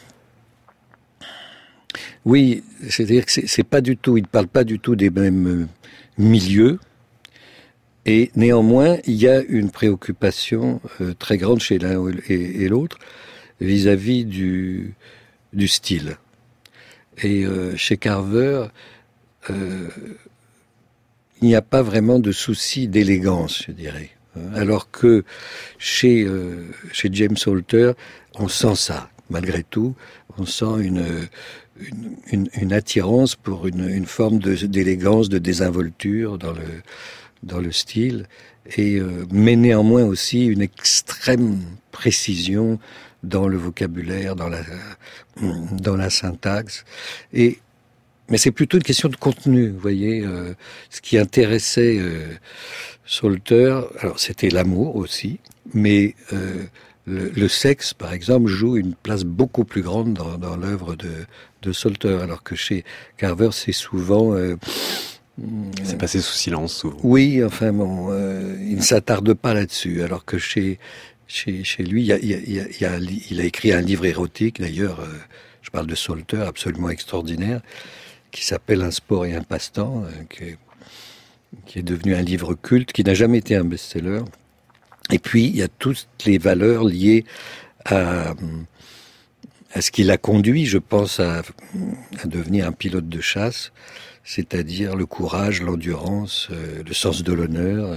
oui, c'est-à-dire que c'est pas du tout, ils ne parlent pas du tout des mêmes milieux, et néanmoins, il y a une préoccupation très grande chez l'un et l'autre, vis-à-vis du style. Et chez Carver, il n'y a pas vraiment de souci d'élégance, je dirais. Alors que chez James Salter, on sent ça, malgré tout. On sent une attirance pour une forme d'élégance, de désinvolture dans le style, mais néanmoins aussi une extrême précision dans le vocabulaire, dans la syntaxe. Mais c'est plutôt une question de contenu, vous voyez. Ce qui intéressait Salter, alors c'était l'amour aussi, mais le sexe, par exemple, joue une place beaucoup plus grande dans l'œuvre de Salter, alors que chez Carver, c'est souvent... c'est passé sous silence, souvent. Oui, enfin bon, il ne s'attarde pas là-dessus, alors que chez lui, il a écrit un livre érotique, d'ailleurs, je parle de Salter, absolument extraordinaire, qui s'appelle Un sport et un passe-temps, qui est devenu un livre culte, qui n'a jamais été un best-seller. Et puis, il y a toutes les valeurs liées à ce qui l'a conduit, je pense, à devenir un pilote de chasse, c'est-à-dire le courage, l'endurance, le sens de l'honneur,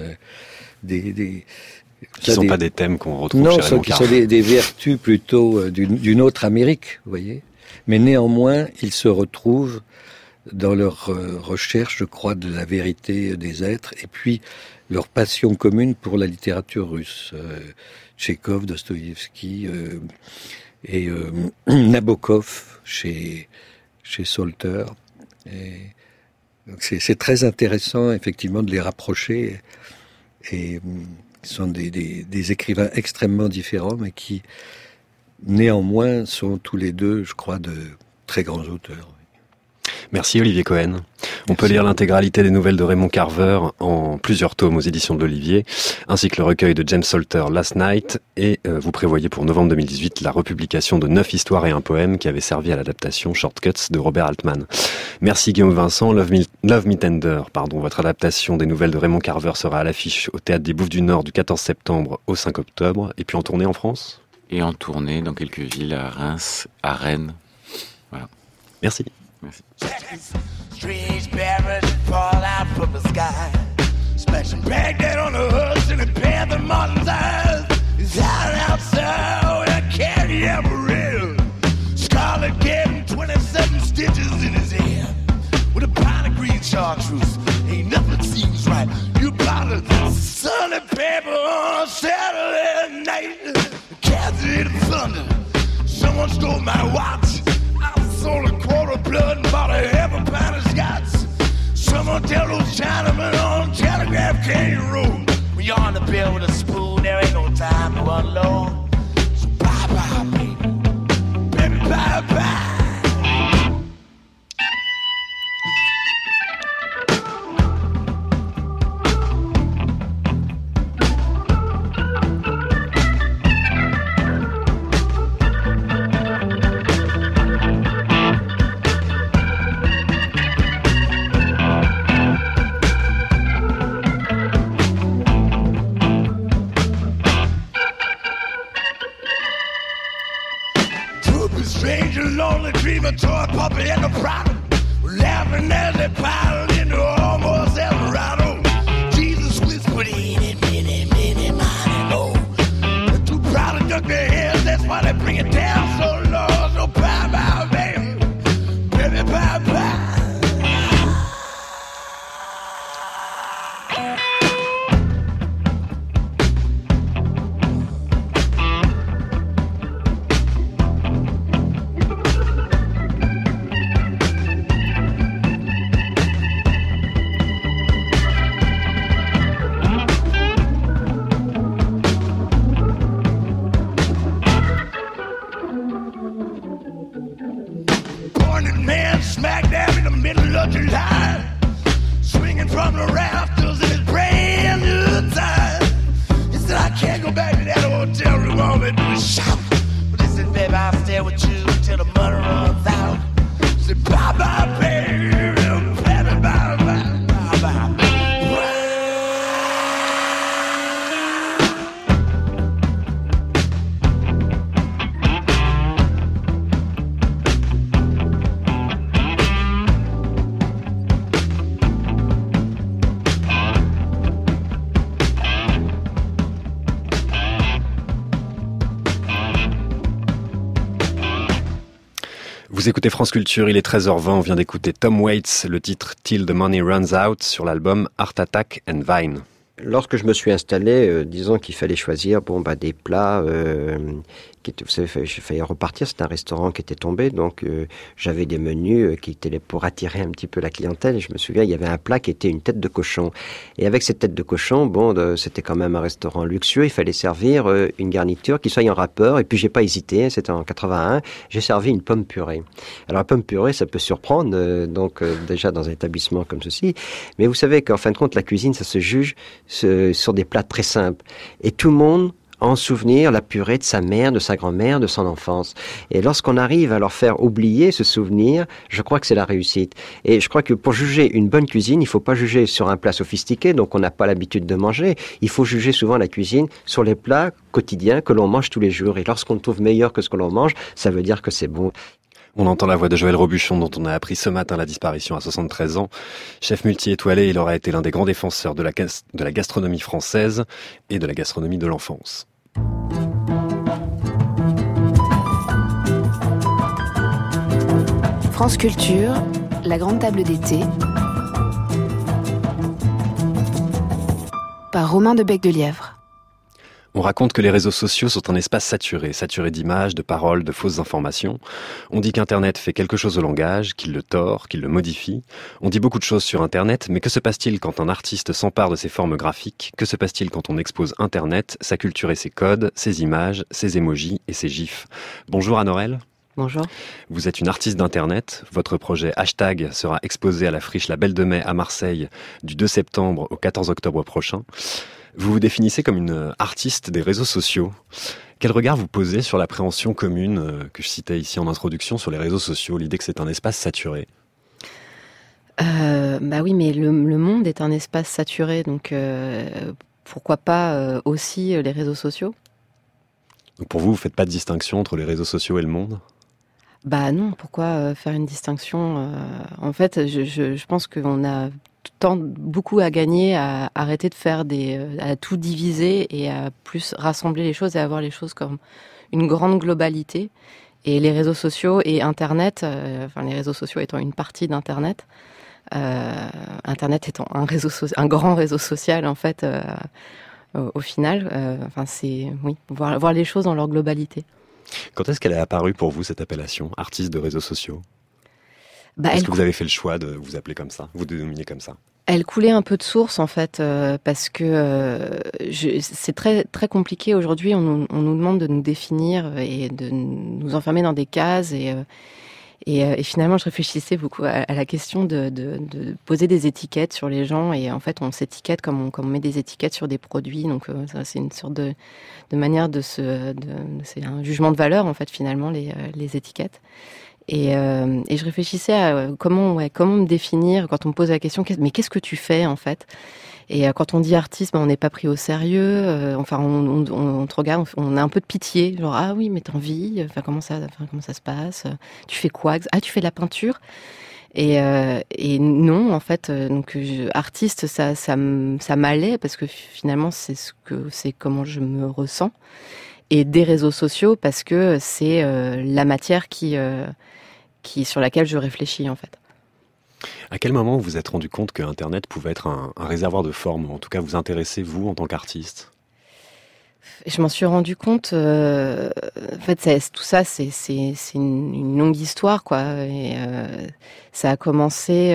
qui ne sont pas des thèmes qu'on retrouve chez Raymond Carver. Non, qui sont des vertus plutôt d'une autre Amérique, vous voyez. Mais néanmoins, ils se retrouvent dans leur recherche, je crois, de la vérité des êtres, et puis leur passion commune pour la littérature russe. Tchekhov, Dostoïevski et Nabokov chez Salter. Donc c'est très intéressant, effectivement, de les rapprocher. Et ce sont des écrivains extrêmement différents, mais qui, néanmoins, sont tous les deux, je crois, de très grands auteurs. Merci Olivier Cohen. On peut lire l'intégralité des nouvelles de Raymond Carver en plusieurs tomes aux éditions de l'Olivier, ainsi que le recueil de James Salter Last Night, et vous prévoyez pour novembre 2018 la republication de 9 histoires et un poème qui avait servi à l'adaptation Shortcuts de Robert Altman. Merci Guillaume Vincent. Love Me Tender, votre adaptation des nouvelles de Raymond Carver sera à l'affiche au Théâtre des Bouffes du Nord du 14 septembre au 5 octobre, et puis en tournée en France ? Et en tournée dans quelques villes, à Reims, à Rennes. Voilà. Merci. Merci. Strange parrots fall out from the sky, smashing Baghdad on the hoods and the Panther Martin's eyes. He's out outside with a candy amarillo, scarlet getting 27 stitches in his head, with a pint of green chartreuse. Ain't nothing seems right. You bought a Sunny paper on Saturday night. The cats hit thunder. Someone stole my watch. Sold a quarter blood and bought a half a pint of scotch. Someone tell those Chinamen on Telegraph Canyon Road, when you're on the bill with a spoon, there ain't no time to unload. So bye-bye, baby. Baby, bye-bye. Stranger, lonely dreamer, toy puppy and the problem. laughing as they piled into almost Eldorado. Jesus whispered, "Eeny, meeny, meeny, miny, mo." They're too proud to duck their heads, that's why they bring it down so low. So bye bye, baby, baby, bye bye. Smack dab in the middle of July, swinging from the rafters in his brand new tie. He said, "I can't go back to that hotel room, all they do is shout." But he said, "Baby, I'll stay with you till the money runs out." He said, "Bye bye, baby, baby, bye bye, bye bye." Vous écoutez France Culture, il est 13h20, on vient d'écouter Tom Waits, le titre Till the Money Runs Out sur l'album Art Attack and Vine. Lorsque je me suis installé, disons qu'il fallait choisir des plats qui étaient, vous savez, il fallait repartir, c'était un restaurant qui était tombé, donc j'avais des menus qui étaient pour attirer un petit peu la clientèle, et je me souviens, il y avait un plat qui était une tête de cochon, et avec cette tête de cochon, c'était quand même un restaurant luxueux, il fallait servir une garniture qui soit en râpeur, et puis j'ai pas hésité, c'était en 81, j'ai servi une pomme purée. Alors la pomme purée, ça peut surprendre, déjà dans un établissement comme ceci, mais vous savez qu'en fin de compte, la cuisine, ça se juge sur des plats très simples. Et tout le monde a en souvenir la purée de sa mère, de sa grand-mère, de son enfance. Et lorsqu'on arrive à leur faire oublier ce souvenir, je crois que c'est la réussite. Et je crois que pour juger une bonne cuisine, il ne faut pas juger sur un plat sophistiqué, donc on n'a pas l'habitude de manger. Il faut juger souvent la cuisine sur les plats quotidiens que l'on mange tous les jours. Et lorsqu'on trouve meilleur que ce que l'on mange, ça veut dire que c'est bon. On entend la voix de Joël Robuchon, dont on a appris ce matin la disparition à 73 ans. Chef multi-étoilé, il aura été l'un des grands défenseurs de la gastronomie française et de la gastronomie de l'enfance. France Culture, la grande table d'été, par Romain de Bec-de-Lièvre. On raconte que les réseaux sociaux sont un espace saturé d'images, de paroles, de fausses informations. On dit qu'Internet fait quelque chose au langage, qu'il le tord, qu'il le modifie. On dit beaucoup de choses sur Internet, mais que se passe-t-il quand un artiste s'empare de ses formes graphiques ? Que se passe-t-il quand on expose Internet, sa culture et ses codes, ses images, ses emojis et ses gifs ? Bonjour Anne-Aurèle. Bonjour. Vous êtes une artiste d'Internet. Votre projet Hashtag sera exposé à la Friche La Belle de Mai à Marseille du 2 septembre au 14 octobre prochain. Vous vous définissez comme une artiste des réseaux sociaux. Quel regard vous posez sur l'appréhension commune que je citais ici en introduction sur les réseaux sociaux, l'idée que c'est un espace saturé ? Oui, mais le monde est un espace saturé, donc pourquoi pas aussi les réseaux sociaux ? Donc pour vous, vous ne faites pas de distinction entre les réseaux sociaux et le monde ? Non, pourquoi faire une distinction ? En fait, je pense qu'on a beaucoup à gagner à arrêter de faire à tout diviser et à plus rassembler les choses et avoir les choses comme une grande globalité. Et les réseaux sociaux et Internet, les réseaux sociaux étant une partie d'Internet, Internet étant un grand réseau social en fait, au final, c'est voir les choses dans leur globalité. Quand est-ce qu'elle est apparue pour vous, cette appellation, artiste de réseaux sociaux ? Est-ce que vous avez fait le choix de vous appeler comme ça, vous dénominer comme ça ? Elle coulait un peu de source en fait, parce que c'est très très compliqué aujourd'hui. On nous demande de nous définir et de nous enfermer dans des cases et finalement je réfléchissais beaucoup à la question de poser des étiquettes sur les gens et en fait on s'étiquette comme on met des étiquettes sur des produits. Donc ça, c'est une sorte de manière c'est un jugement de valeur en fait finalement les étiquettes. Et je réfléchissais à comment me définir quand on me pose la question mais qu'est-ce que tu fais en fait ? Et quand on dit artiste, on n'est pas pris au sérieux. On te regarde, on a un peu de pitié, genre ah oui mais t'en vis. Comment ça se passe ? Tu fais quoi ? Ah tu fais de la peinture ? Et non, en fait, donc artiste, ça m'allait parce que finalement c'est comment je me ressens. Et des réseaux sociaux parce que c'est la matière qui sur laquelle je réfléchis en fait. À quel moment vous vous êtes rendu compte que Internet pouvait être un réservoir de formes, ou en tout cas vous intéresser vous en tant qu'artiste? Je m'en suis rendu compte. En fait, tout ça, c'est une longue histoire, quoi. Et ça a commencé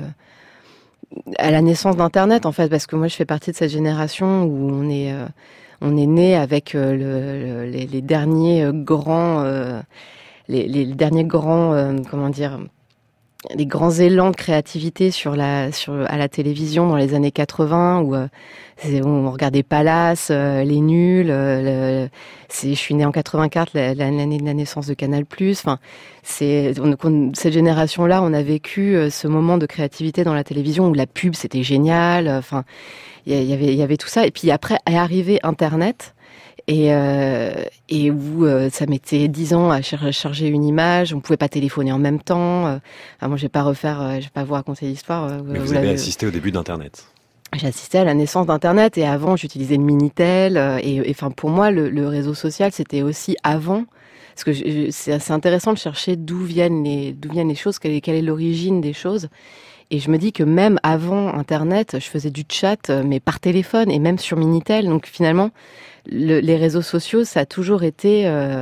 à la naissance d'Internet, en fait, parce que moi, je fais partie de cette génération où on est né avec les derniers grands, les derniers grands, comment dire, les grands élans de créativité à la télévision dans les années 80 où on regardait Palace, Les Nuls, je suis née en 84, l'année de la naissance de Canal+. Enfin, cette génération-là, on a vécu ce moment de créativité dans la télévision où la pub c'était génial. Enfin, il y avait tout ça. Et puis après est arrivé Internet. Et où ça mettait 10 ans à charger une image, on pouvait pas téléphoner en même temps. Moi, je vais pas vous raconter l'histoire. Mais vous avez assisté au début d'Internet. J'ai assisté à la naissance d'Internet et avant, j'utilisais le Minitel. Et enfin, pour moi, le réseau social, c'était aussi avant. Parce que c'est intéressant de chercher d'où viennent les choses, quelle est l'origine des choses. Et je me dis que même avant Internet, je faisais du chat, mais par téléphone et même sur Minitel. Donc finalement, les réseaux sociaux, ça a toujours été,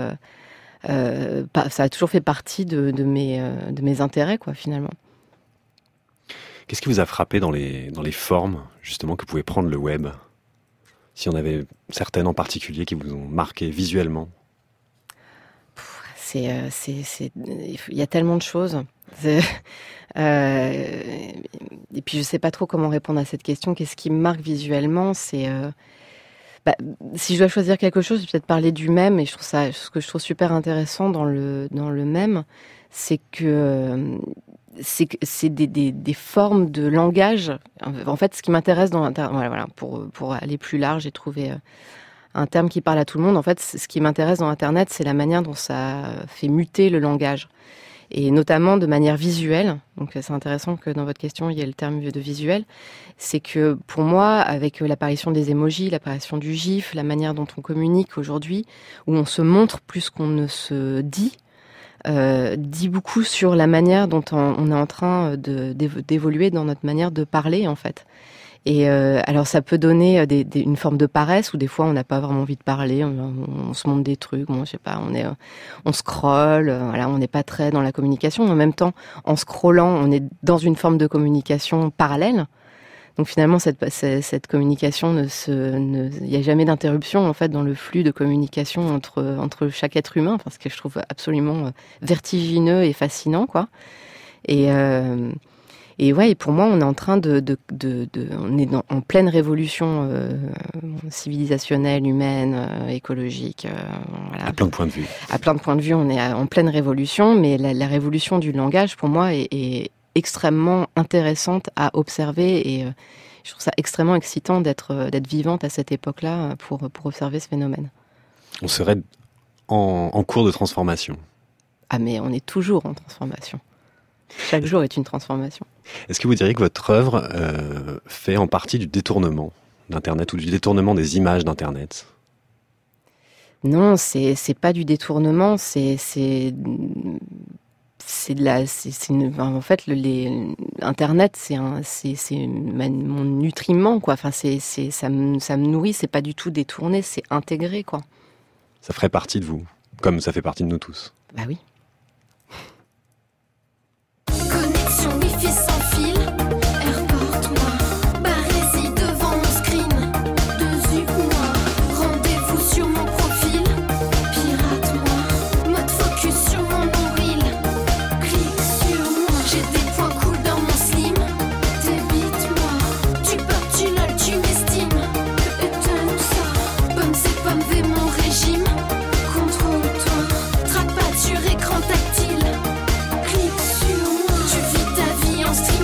ça a toujours fait partie de mes intérêts, quoi, finalement. Qu'est-ce qui vous a frappé dans les formes, justement, que pouvait prendre le web? S'il y en avait certaines en particulier qui vous ont marqué visuellement? Il y a tellement de choses. Et puis je sais pas trop comment répondre à cette question. Qu'est-ce qui me marque visuellement? Si je dois choisir quelque chose, je vais peut-être parler du mème. Et ce que je trouve super intéressant dans le mème, c'est que c'est des formes de langage. En fait, ce qui m'intéresse dans voilà, pour aller plus large, j'ai trouvé un terme qui parle à tout le monde. En fait, ce qui m'intéresse dans Internet, c'est la manière dont ça fait muter le langage. Et notamment de manière visuelle. Donc c'est intéressant que dans votre question, il y ait le terme de visuel. C'est que pour moi, avec l'apparition des emojis, l'apparition du gif, la manière dont on communique aujourd'hui, où on se montre plus qu'on ne se dit beaucoup sur la manière dont on est en train d'évoluer dans notre manière de parler, en fait. Et alors ça peut donner une forme de paresse où des fois on n'a pas vraiment envie de parler, on se montre des trucs, je sais pas, on scrolle, voilà, on n'est pas très dans la communication. En même temps, en scrollant, on est dans une forme de communication parallèle. Donc finalement, cette communication il n'y a jamais d'interruption en fait dans le flux de communication entre chaque être humain. Enfin, ce que je trouve absolument vertigineux et fascinant, quoi. Et ouais, et pour moi, on est en train on est en pleine révolution civilisationnelle, humaine, écologique. Voilà. À plein de points de vue. À plein de points de vue, on est en pleine révolution, mais la révolution du langage, pour moi, est extrêmement intéressante à observer et je trouve ça extrêmement excitant d'être vivante à cette époque-là pour observer ce phénomène. On serait en cours de transformation. Ah, mais on est toujours en transformation. Chaque jour est une transformation. Est-ce que vous diriez que votre œuvre fait en partie du détournement d'Internet ou du détournement des images d'Internet? Non, c'est pas du détournement, en fait Internet c'est mon nutriment, quoi. Enfin ça me nourrit, c'est pas du tout détourné, c'est intégré, quoi. Ça ferait partie de vous, comme ça fait partie de nous tous. Bah oui. Connexion Wi-Fi sans fil, airport-moi, barésie devant mon screen, dessus-moi, rendez-vous sur mon profil, pirate-moi, mode focus sur mon nombril, clique sur moi, j'ai des points cool dans mon slim, débite-moi, tu pars, tu lol, tu m'estimes, éteins ça, pomme c'est pomme V mon régime, contrôle-toi, traque pas sur écran tactile. Tu vis ta vie en style.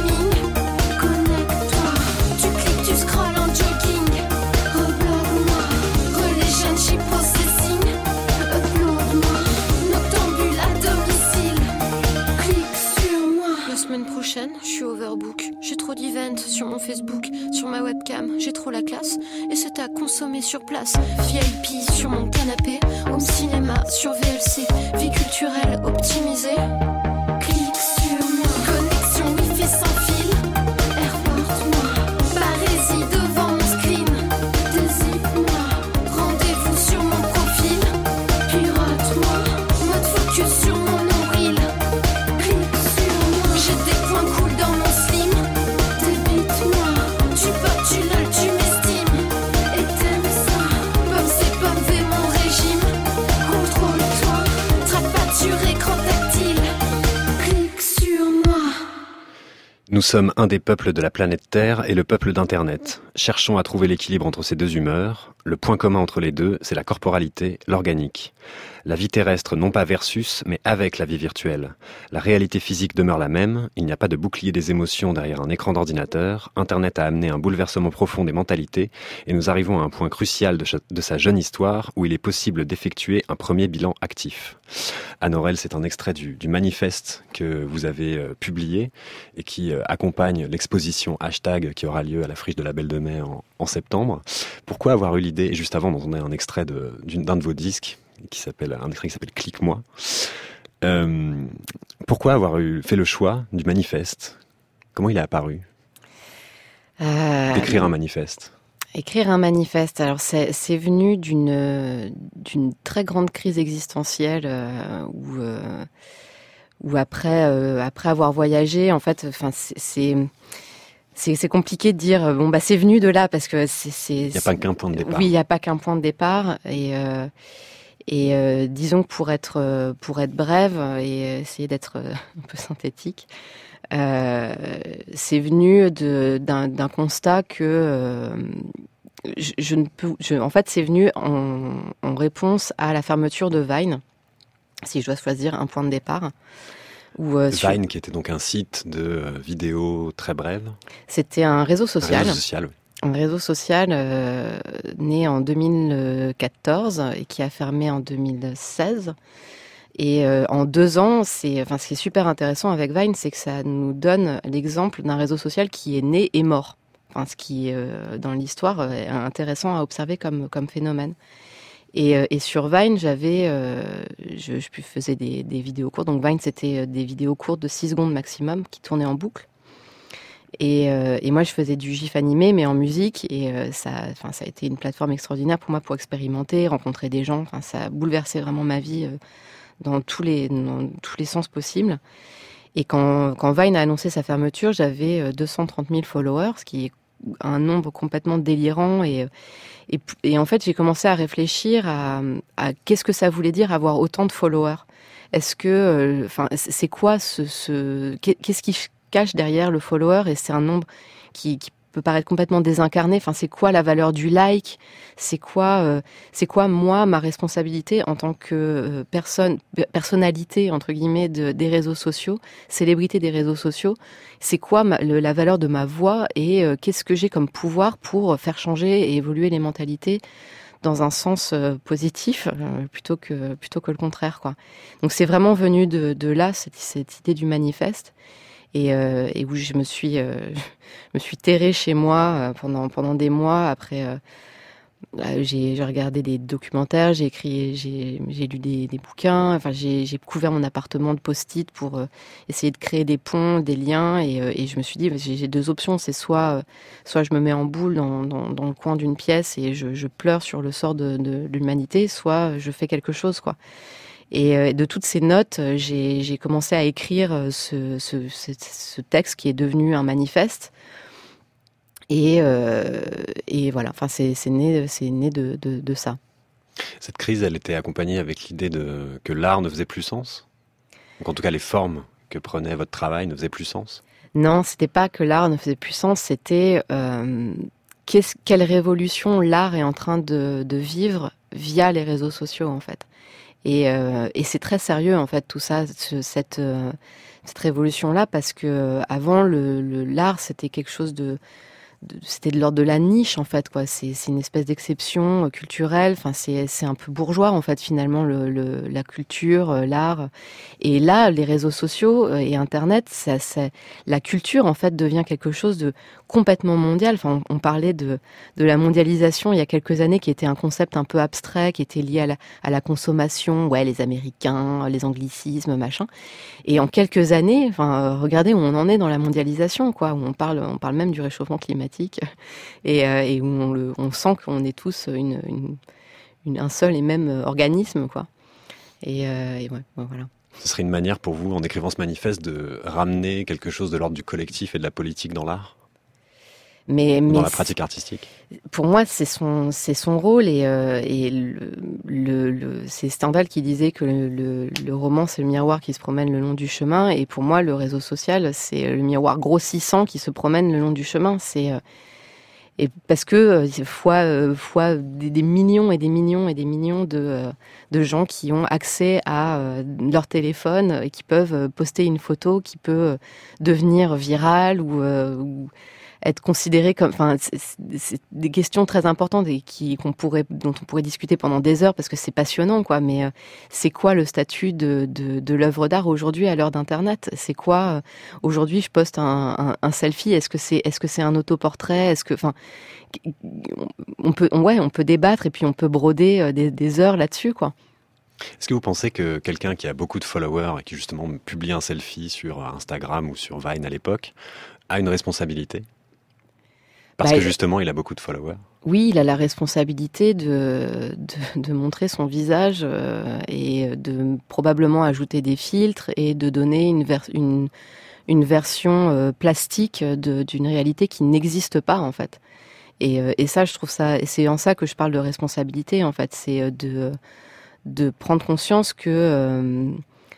consommer sur place. VIP sur mon canapé, home cinéma sur VLC, vie culturelle optimisée. Clique sur moi, connexion Wi-Fi sans fil. Airport-moi, parésie devant mon screen. Désire-moi, rendez-vous sur mon profil. Pirote-moi, mode focus sur mon nombril. Clique sur moi, j'ai des points cool dans mon slim. Débite-moi, tu pop, tu lol, tu m'estimes. Et t'aimes ça, pomme c'est pomme, fais mon régime. Contrôle-toi, trappe pas sur écran tactile. Clique sur moi. Nous sommes un des peuples de la planète Terre et le peuple d'Internet. Cherchons à trouver l'équilibre entre ces deux humeurs. Le point commun entre les deux, c'est la corporalité, l'organique. La vie terrestre non pas versus, mais avec la vie virtuelle. La réalité physique demeure la même, il n'y a pas de bouclier des émotions derrière un écran d'ordinateur. Internet a amené un bouleversement profond des mentalités et nous arrivons à un point crucial de sa jeune histoire où il est possible d'effectuer un premier bilan actif. Anne Aurel, c'est un extrait du manifeste que vous avez publié et qui accompagne l'exposition Hashtag qui aura lieu à la Friche de la Belle de Mai en septembre. Pourquoi avoir eu l'idée, et juste avant d'entendre un extrait d'un de vos disques, un extrait qui s'appelle Clique-moi. Pourquoi avoir fait le choix du manifeste ? Comment il est apparu ? D'écrire un manifeste. Écrire un manifeste, alors c'est venu d'une très grande crise existentielle où après avoir voyagé, en fait, enfin c'est compliqué de dire bon bah c'est venu de là parce que il n'y a pas qu'un point de départ. Oui, il n'y a pas qu'un point de départ et disons que pour être brève et essayer d'être un peu synthétique, c'est venu d'un constat que en fait c'est venu en réponse à la fermeture de Vine, si je dois choisir un point de départ. Vine, qui était donc un site de vidéos très brèves. C'était un réseau social. Un réseau social, né en 2014 et qui a fermé en 2016. Et en 2 ans, ce qui est super intéressant avec Vine, c'est que ça nous donne l'exemple d'un réseau social qui est né et mort. Enfin, ce qui, dans l'histoire, est intéressant à observer comme phénomène. Et sur Vine, je faisais des vidéos courtes. Donc Vine, c'était des vidéos courtes de 6 secondes maximum qui tournaient en boucle. Et moi, je faisais du GIF animé, mais en musique. Et ça a été une plateforme extraordinaire pour moi pour expérimenter, rencontrer des gens. Enfin, ça a bouleversé vraiment ma vie dans tous les sens possibles. Et quand Vine a annoncé sa fermeture, j'avais 230 000 followers, ce qui est un nombre complètement délirant. Et en fait, j'ai commencé à réfléchir à qu'est-ce que ça voulait dire avoir autant de followers. Est-ce que, c'est quoi qu'est-ce qui cache derrière le follower? Et c'est un nombre qui peut paraître complètement désincarné. Enfin, c'est quoi la valeur du like? C'est quoi moi ma responsabilité en tant que personnalité entre guillemets des réseaux sociaux, célébrité des réseaux sociaux? C'est quoi la valeur de ma voix et qu'est-ce que j'ai comme pouvoir pour faire changer et évoluer les mentalités dans un sens positif plutôt que le contraire, quoi. Donc c'est vraiment venu de là cette idée du manifeste. Et où je me suis terrée chez moi pendant des mois. Après, j'ai regardé des documentaires, j'ai lu des bouquins. Enfin, j'ai couvert mon appartement de post-it pour essayer de créer des ponts, des liens. Et je me suis dit, j'ai 2 options. C'est soit je me mets en boule dans le coin d'une pièce et je pleure sur le sort de l'humanité, soit je fais quelque chose, quoi. Et de toutes ces notes, j'ai commencé à écrire ce texte qui est devenu un manifeste. Et voilà, enfin c'est né de ça. Cette crise, elle était accompagnée avec l'idée que l'art ne faisait plus sens. Donc en tout cas, les formes que prenait votre travail ne faisaient plus sens. Non, c'était pas que l'art ne faisait plus sens. C'était quelle révolution l'art est en train de vivre via les réseaux sociaux, en fait. Et c'est très sérieux, en fait, tout ça, cette révolution-là, parce que avant l'art, c'était quelque chose de c'était de l'ordre de la niche en fait, quoi. C'est une espèce d'exception culturelle. Enfin, c'est un peu bourgeois en fait finalement la culture, l'art. Et là, les réseaux sociaux et Internet, la culture en fait devient quelque chose de complètement mondial. Enfin, on parlait de la mondialisation il y a quelques années, qui était un concept un peu abstrait, qui était lié à la consommation. Ouais, les Américains, les anglicismes, machin. Et en quelques années, enfin, regardez où on en est dans la mondialisation, quoi. Où on parle même du réchauffement climatique et où on sent qu'on est tous un seul et même organisme, quoi. Et ouais, voilà. Ce serait une manière pour vous, en écrivant ce manifeste, de ramener quelque chose de l'ordre du collectif et de la politique dans l'art, dans la pratique artistique. Pour moi, c'est son rôle et c'est Stendhal qui disait que le roman, c'est le miroir qui se promène le long du chemin, et pour moi, le réseau social, c'est le miroir grossissant qui se promène le long du chemin. Et parce que fois des millions et des millions et des millions de gens qui ont accès à leur téléphone et qui peuvent poster une photo qui peut devenir virale ou être considéré comme, enfin, c'est des questions très importantes et dont on pourrait discuter pendant des heures parce que c'est passionnant, quoi. Mais c'est quoi le statut de l'œuvre d'art aujourd'hui à l'heure d'Internet? C'est quoi aujourd'hui? Je poste un selfie. Est-ce que c'est un autoportrait? Enfin, on peut débattre et puis on peut broder des heures là-dessus, quoi. Est-ce que vous pensez que quelqu'un qui a beaucoup de followers et qui justement publie un selfie sur Instagram ou sur Vine à l'époque a une responsabilité? Parce que justement, il a beaucoup de followers. Oui, il a la responsabilité de montrer son visage et de probablement ajouter des filtres et de donner une version plastique d'une réalité qui n'existe pas, en fait. Et ça, je trouve ça... Et c'est en ça que je parle de responsabilité, en fait. C'est de prendre conscience que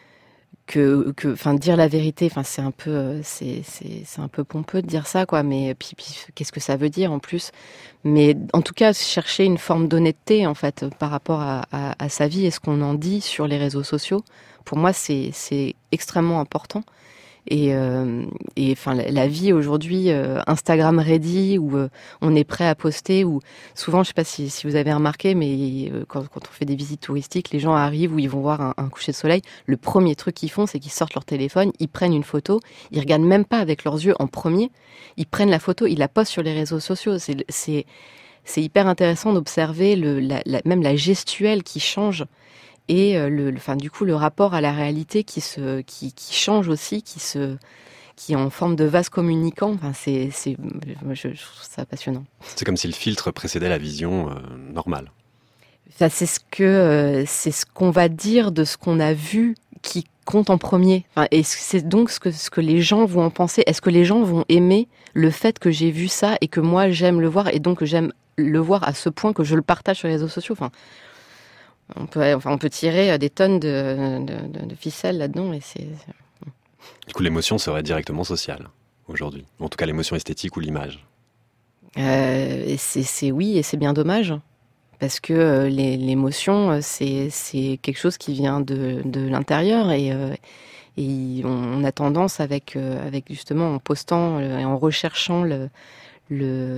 dire la vérité, enfin c'est un peu pompeux de dire ça, quoi, mais puis qu'est-ce que ça veut dire en plus? Mais en tout cas, chercher une forme d'honnêteté en fait par rapport à sa vie et ce qu'on en dit sur les réseaux sociaux, pour moi c'est extrêmement important. Et enfin la vie aujourd'hui, Instagram ready, où on est prêt à poster, où souvent, je sais pas si vous avez remarqué, mais quand on fait des visites touristiques, les gens arrivent où ils vont voir un coucher de soleil, le premier truc qu'ils font, c'est qu'ils sortent leur téléphone, ils prennent une photo, ils regardent même pas avec leurs yeux en premier, ils prennent la photo, ils la postent sur les réseaux sociaux. C'est hyper intéressant d'observer même la gestuelle qui change. Et du coup le rapport à la réalité qui change aussi, qui est en forme de vase communicant. Enfin, je trouve ça passionnant. C'est comme si le filtre précédait la vision normale. Enfin, c'est ce qu'on va dire de ce qu'on a vu qui compte en premier. Enfin, et c'est donc ce que les gens vont en penser. Est-ce que les gens vont aimer le fait que j'ai vu ça et que moi j'aime le voir et donc que j'aime le voir à ce point que je le partage sur les réseaux sociaux? Enfin, on peut tirer des tonnes de ficelles là-dedans. Et Du coup, l'émotion serait directement sociale aujourd'hui. En tout cas, l'émotion esthétique ou l'image. Oui, et c'est bien dommage. Parce que l'émotion, c'est quelque chose qui vient de l'intérieur. Et on a tendance, avec justement, en postant et en recherchant le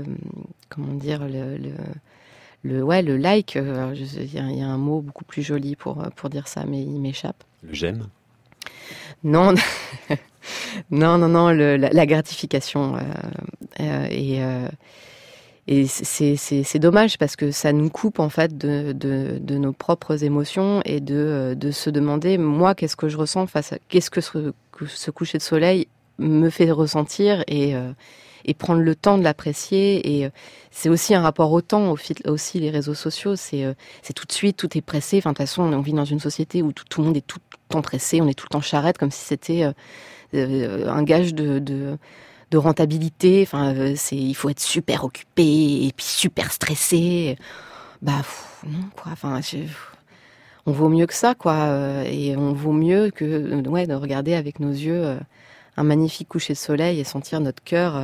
like, il y a un mot beaucoup plus joli pour dire ça, mais il m'échappe. Le j'aime? Non, non, la gratification. Et c'est dommage parce que ça nous coupe en fait de nos propres émotions et de se demander, moi, qu'est-ce que je ressens qu'est-ce que ce coucher de soleil me fait ressentir et prendre le temps de l'apprécier. Et c'est aussi un rapport au temps, aussi les réseaux sociaux, c'est tout de suite, tout est pressé. Enfin, de toute façon, on vit dans une société où tout le monde est tout le temps pressé, on est tout le temps charrette, comme si c'était un gage de rentabilité. Enfin, il faut être super occupé et puis super stressé. Non, quoi. Enfin, on vaut mieux que ça, quoi. Et on vaut mieux que de regarder avec nos yeux un magnifique coucher de soleil et sentir notre cœur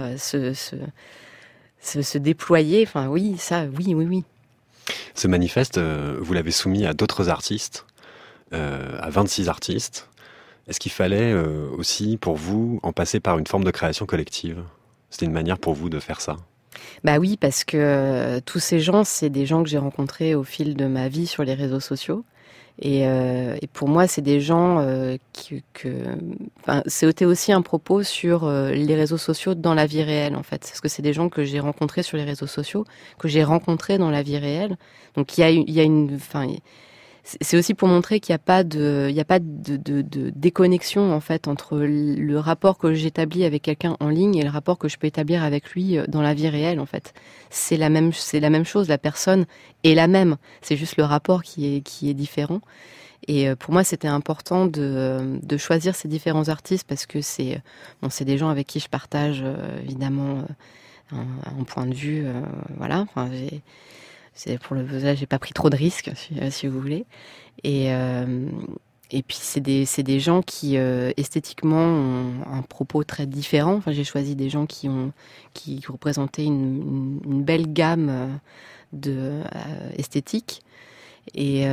se déployer. Enfin, oui, ça, oui. Ce manifeste, vous l'avez soumis à d'autres artistes, à 26 artistes. Est-ce qu'il fallait aussi, pour vous, en passer par une forme de création collective? C'était une manière pour vous de faire ça? Bah oui, parce que tous ces gens, c'est des gens que j'ai rencontrés au fil de ma vie sur les réseaux sociaux. Et pour moi, c'est des gens c'était aussi un propos sur les réseaux sociaux dans la vie réelle, en fait. Parce que c'est des gens que j'ai rencontrés sur les réseaux sociaux, que j'ai rencontrés dans la vie réelle. Donc il y a une, c'est aussi pour montrer qu'il n'y a pas de déconnexion, en fait, entre le rapport que j'établis avec quelqu'un en ligne et le rapport que je peux établir avec lui dans la vie réelle, en fait. C'est la même chose, la personne est la même. C'est juste le rapport qui est différent. Et pour moi, c'était important de choisir ces différents artistes parce que c'est des gens avec qui je partage, évidemment, un point de vue, voilà. Enfin, là, j'ai pas pris trop de risques, si vous voulez. Et puis c'est des gens qui esthétiquement ont un propos très différent. Enfin, j'ai choisi des gens qui représentaient une belle gamme esthétique. Et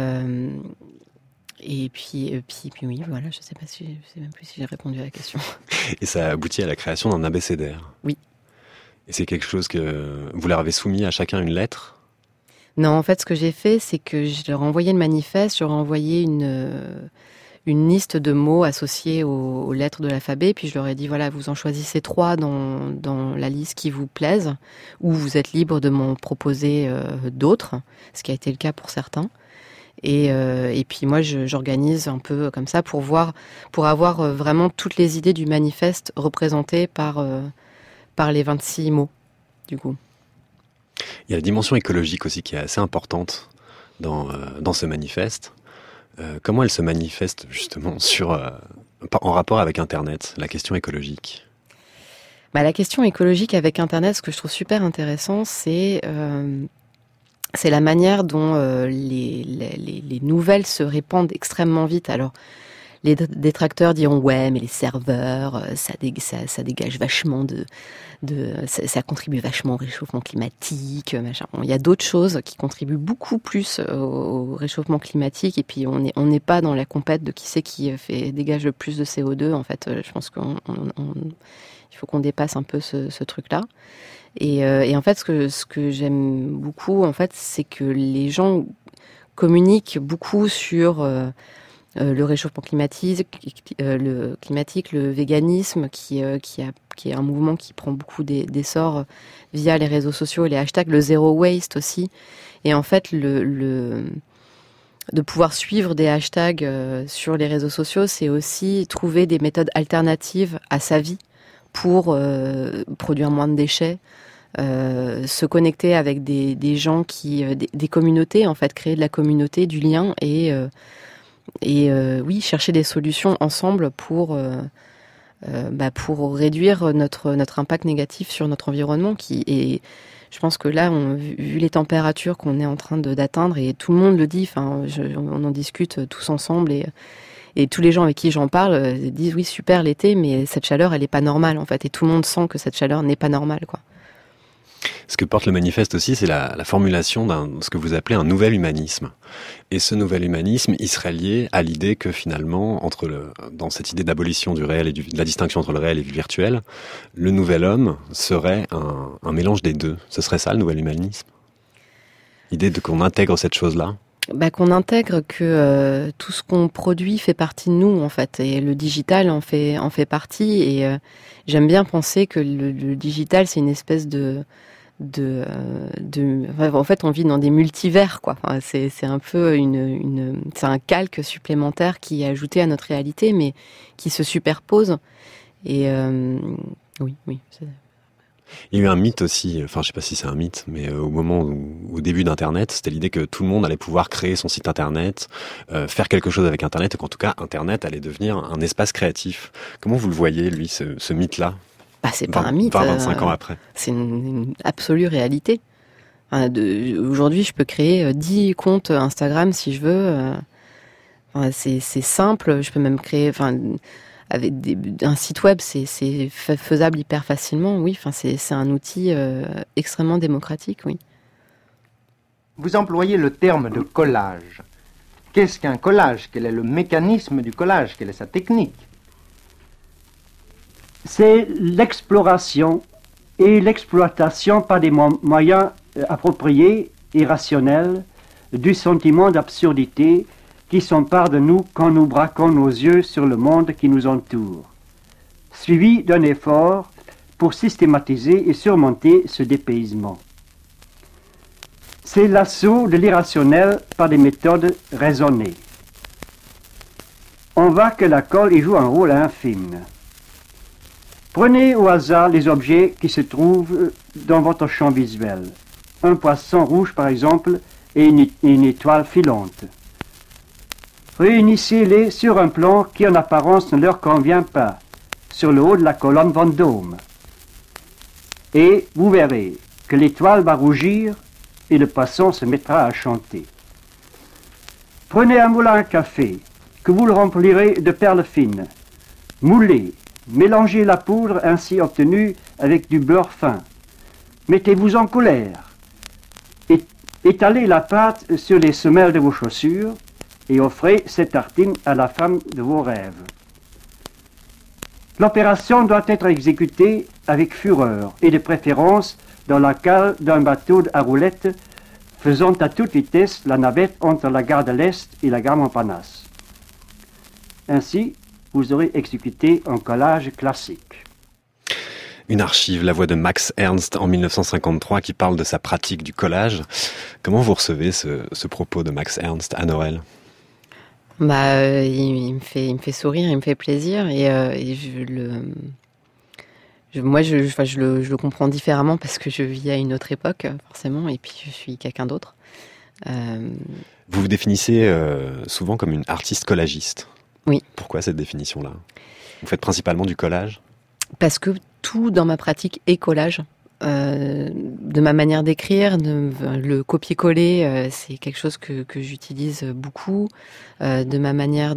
puis oui, voilà. Je sais même plus si j'ai répondu à la question. Et ça a abouti à la création d'un abécédaire. Oui. Et c'est quelque chose que vous leur avez soumis à chacun une lettre? Non, en fait, ce que j'ai fait, c'est que je leur ai envoyé le manifeste, je leur ai envoyé une liste de mots associés aux lettres de l'alphabet, puis je leur ai dit, voilà, vous en choisissez 3 dans la liste qui vous plaisent, ou vous êtes libre de m'en proposer d'autres, ce qui a été le cas pour certains. Et puis moi, j'organise un peu comme ça pour avoir vraiment toutes les idées du manifeste représentées par les 26 mots, du coup. Il y a la dimension écologique aussi qui est assez importante dans ce manifeste. Comment elle se manifeste justement en rapport avec Internet, la question écologique? La question écologique avec Internet, ce que je trouve super intéressant, c'est la manière dont les nouvelles se répandent extrêmement vite. Alors, les détracteurs diront ouais, mais les serveurs, ça dégage vachement ça contribue vachement au réchauffement climatique, machin. Bon, il y a d'autres choses qui contribuent beaucoup plus au réchauffement climatique. Et puis on n'est pas dans la compète de qui c'est qui dégage le plus de CO2. En fait, je pense il faut qu'on dépasse un peu ce truc-là. Et en fait, ce que j'aime beaucoup, en fait, c'est que les gens communiquent beaucoup sur le réchauffement climatique, le véganisme, qui est un mouvement qui prend beaucoup d'essor via les réseaux sociaux et les hashtags, le zéro waste aussi. Et en fait, de pouvoir suivre des hashtags sur les réseaux sociaux, c'est aussi trouver des méthodes alternatives à sa vie pour produire moins de déchets, se connecter avec des gens des communautés, en fait, créer de la communauté, du lien et oui, chercher des solutions ensemble pour réduire notre impact négatif sur notre environnement je pense que là, vu les températures qu'on est en train d'atteindre, et tout le monde le dit, on en discute tous ensemble et tous les gens avec qui j'en parle disent oui, super l'été, mais cette chaleur, elle n'est pas normale en fait, et tout le monde sent que cette chaleur n'est pas normale, quoi. Ce que porte le manifeste aussi, c'est la formulation de ce que vous appelez un nouvel humanisme. Et ce nouvel humanisme, il serait lié à l'idée que finalement, dans cette idée d'abolition du réel et de la distinction entre le réel et le virtuel, le nouvel homme serait un mélange des deux. Ce serait ça, le nouvel humanisme? L'idée qu'on intègre cette chose-là? Qu'on intègre que tout ce qu'on produit fait partie de nous, en fait, et le digital en fait partie. Et j'aime bien penser que le digital, c'est une espèce en fait, on vit dans des multivers, quoi. Enfin, c'est un peu c'est un calque supplémentaire qui est ajouté à notre réalité, mais qui se superpose. Et oui. Il y a eu un mythe aussi, enfin je sais pas si c'est un mythe, mais au début d'Internet, c'était l'idée que tout le monde allait pouvoir créer son site Internet, faire quelque chose avec Internet, et qu'en tout cas Internet allait devenir un espace créatif. Comment vous le voyez, lui, ce mythe-là? C'est pas un mythe. 25 ans après. C'est une absolue réalité. Aujourd'hui, je peux créer 10 comptes Instagram si je veux. C'est simple, je peux même créer... avec un site web, c'est faisable hyper facilement, oui. C'est un outil extrêmement démocratique, oui. Vous employez le terme de collage. Qu'est-ce qu'un collage? Quel est le mécanisme du collage? Quelle est sa technique? C'est l'exploration et l'exploitation par des moyens appropriés et rationnels du sentiment d'absurdité qui s'empare de nous quand nous braquons nos yeux sur le monde qui nous entoure, suivi d'un effort pour systématiser et surmonter ce dépaysement. C'est l'assaut de l'irrationnel par des méthodes raisonnées. On voit que la colle y joue un rôle infime. Prenez au hasard les objets qui se trouvent dans votre champ visuel. Un poisson rouge, par exemple, et une étoile filante. Réunissez-les sur un plan qui en apparence ne leur convient pas, sur le haut de la colonne Vendôme. Et vous verrez que l'étoile va rougir et le poisson se mettra à chanter. Prenez un moulin à café, que vous le remplirez de perles fines. Moulez, mélangez la poudre ainsi obtenue avec du beurre fin. Mettez-vous en colère. Étalez la pâte sur les semelles de vos chaussures et offrez cette tartine à la femme de vos rêves. L'opération doit être exécutée avec fureur et de préférence dans la cale d'un bateau à roulettes faisant à toute vitesse la navette entre la gare de l'Est et la gare Montparnasse. Ainsi, vous aurez exécuté un collage classique. Une archive, la voix de Max Ernst en 1953 qui parle de sa pratique du collage. Comment vous recevez ce propos de Max Ernst, Anne-Aurèle ? Il me fait sourire, il me fait plaisir et je le comprends différemment parce que je vis à une autre époque forcément et puis je suis quelqu'un d'autre. Vous vous définissez souvent comme une artiste collagiste. Oui. Pourquoi cette définition-là ? Vous faites principalement du collage ? Parce que tout dans ma pratique est collage. De ma manière d'écrire, le copier-coller, c'est quelque chose que j'utilise beaucoup. De ma manière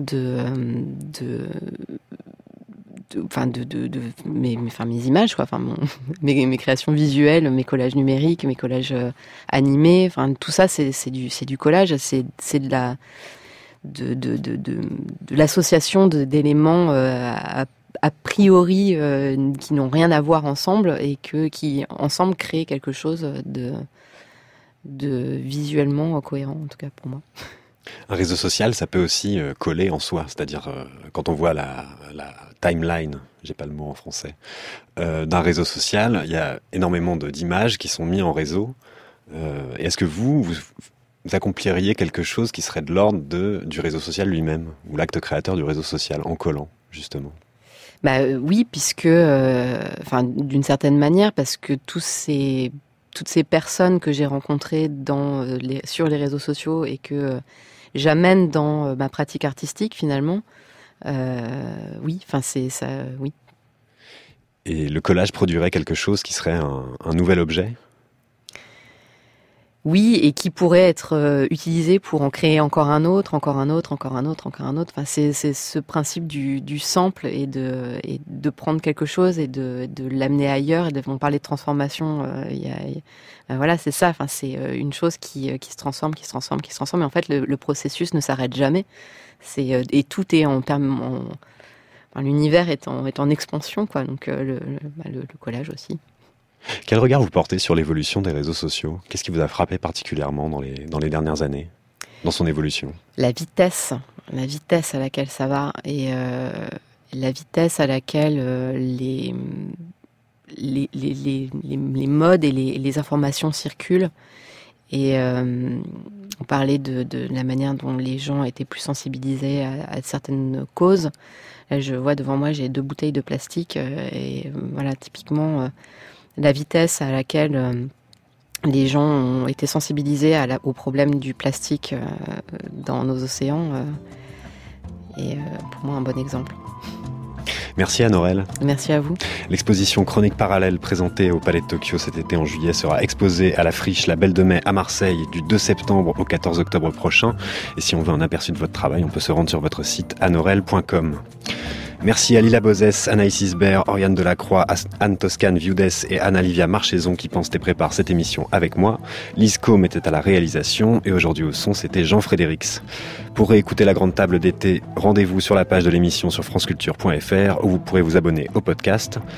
mes images, quoi. Enfin, mes créations visuelles, mes collages numériques, mes collages animés. Enfin, tout ça, c'est du collage. C'est de l'association d'éléments a priori qui n'ont rien à voir ensemble et qui ensemble créent quelque chose de visuellement cohérent, en tout cas pour moi. Un réseau social, ça peut aussi coller en soi, c'est-à-dire quand on voit la timeline, j'ai pas le mot en français, d'un réseau social, il y a énormément d'images qui sont mises en réseau. Et est-ce que vous accompliriez quelque chose qui serait de l'ordre du réseau social lui-même, ou l'acte créateur du réseau social, en collant, justement ? Oui, puisque, d'une certaine manière, parce que toutes ces personnes que j'ai rencontrées sur les réseaux sociaux et que j'amène dans ma pratique artistique, finalement, oui, c'est ça, oui. Et le collage produirait quelque chose qui serait un nouvel objet ? Oui, et qui pourrait être utilisé pour en créer encore un autre. Enfin, c'est ce principe du sample et de prendre quelque chose et de l'amener ailleurs. Et on parlait de transformation. Voilà, c'est ça. Enfin, c'est une chose qui se transforme. Et en fait, le processus ne s'arrête jamais. Et tout est l'univers est en expansion, quoi. Donc le collage aussi. Quel regard vous portez sur l'évolution des réseaux sociaux ? Qu'est-ce qui vous a frappé particulièrement dans les dernières années, dans son évolution ? La vitesse à laquelle ça va et la vitesse à laquelle les modes et les informations circulent. Et on parlait de la manière dont les gens étaient plus sensibilisés à certaines causes. Là, je vois devant moi, j'ai 2 bouteilles de plastique et voilà, typiquement... la vitesse à laquelle les gens ont été sensibilisés au problème du plastique dans nos océans est pour moi un bon exemple. Merci Anne-Aurèle. Merci à vous. L'exposition Chroniques Parallèles présentée au Palais de Tokyo cet été en juillet sera exposée à la Friche La Belle de Mai à Marseille du 2 septembre au 14 octobre prochain. Et si on veut un aperçu de votre travail, on peut se rendre sur votre site anneaurèle.com. Merci à Lila Bozès, Anaïs Isbert, Oriane Delacroix, Anne Toscane Viudès et Anna-Livia Marchezon qui pensent et préparent cette émission avec moi. Lise Côme était à la réalisation et aujourd'hui au son, c'était Jean Frédérix. Pour réécouter la grande table d'été, rendez-vous sur la page de l'émission sur franceculture.fr où vous pourrez vous abonner au podcast.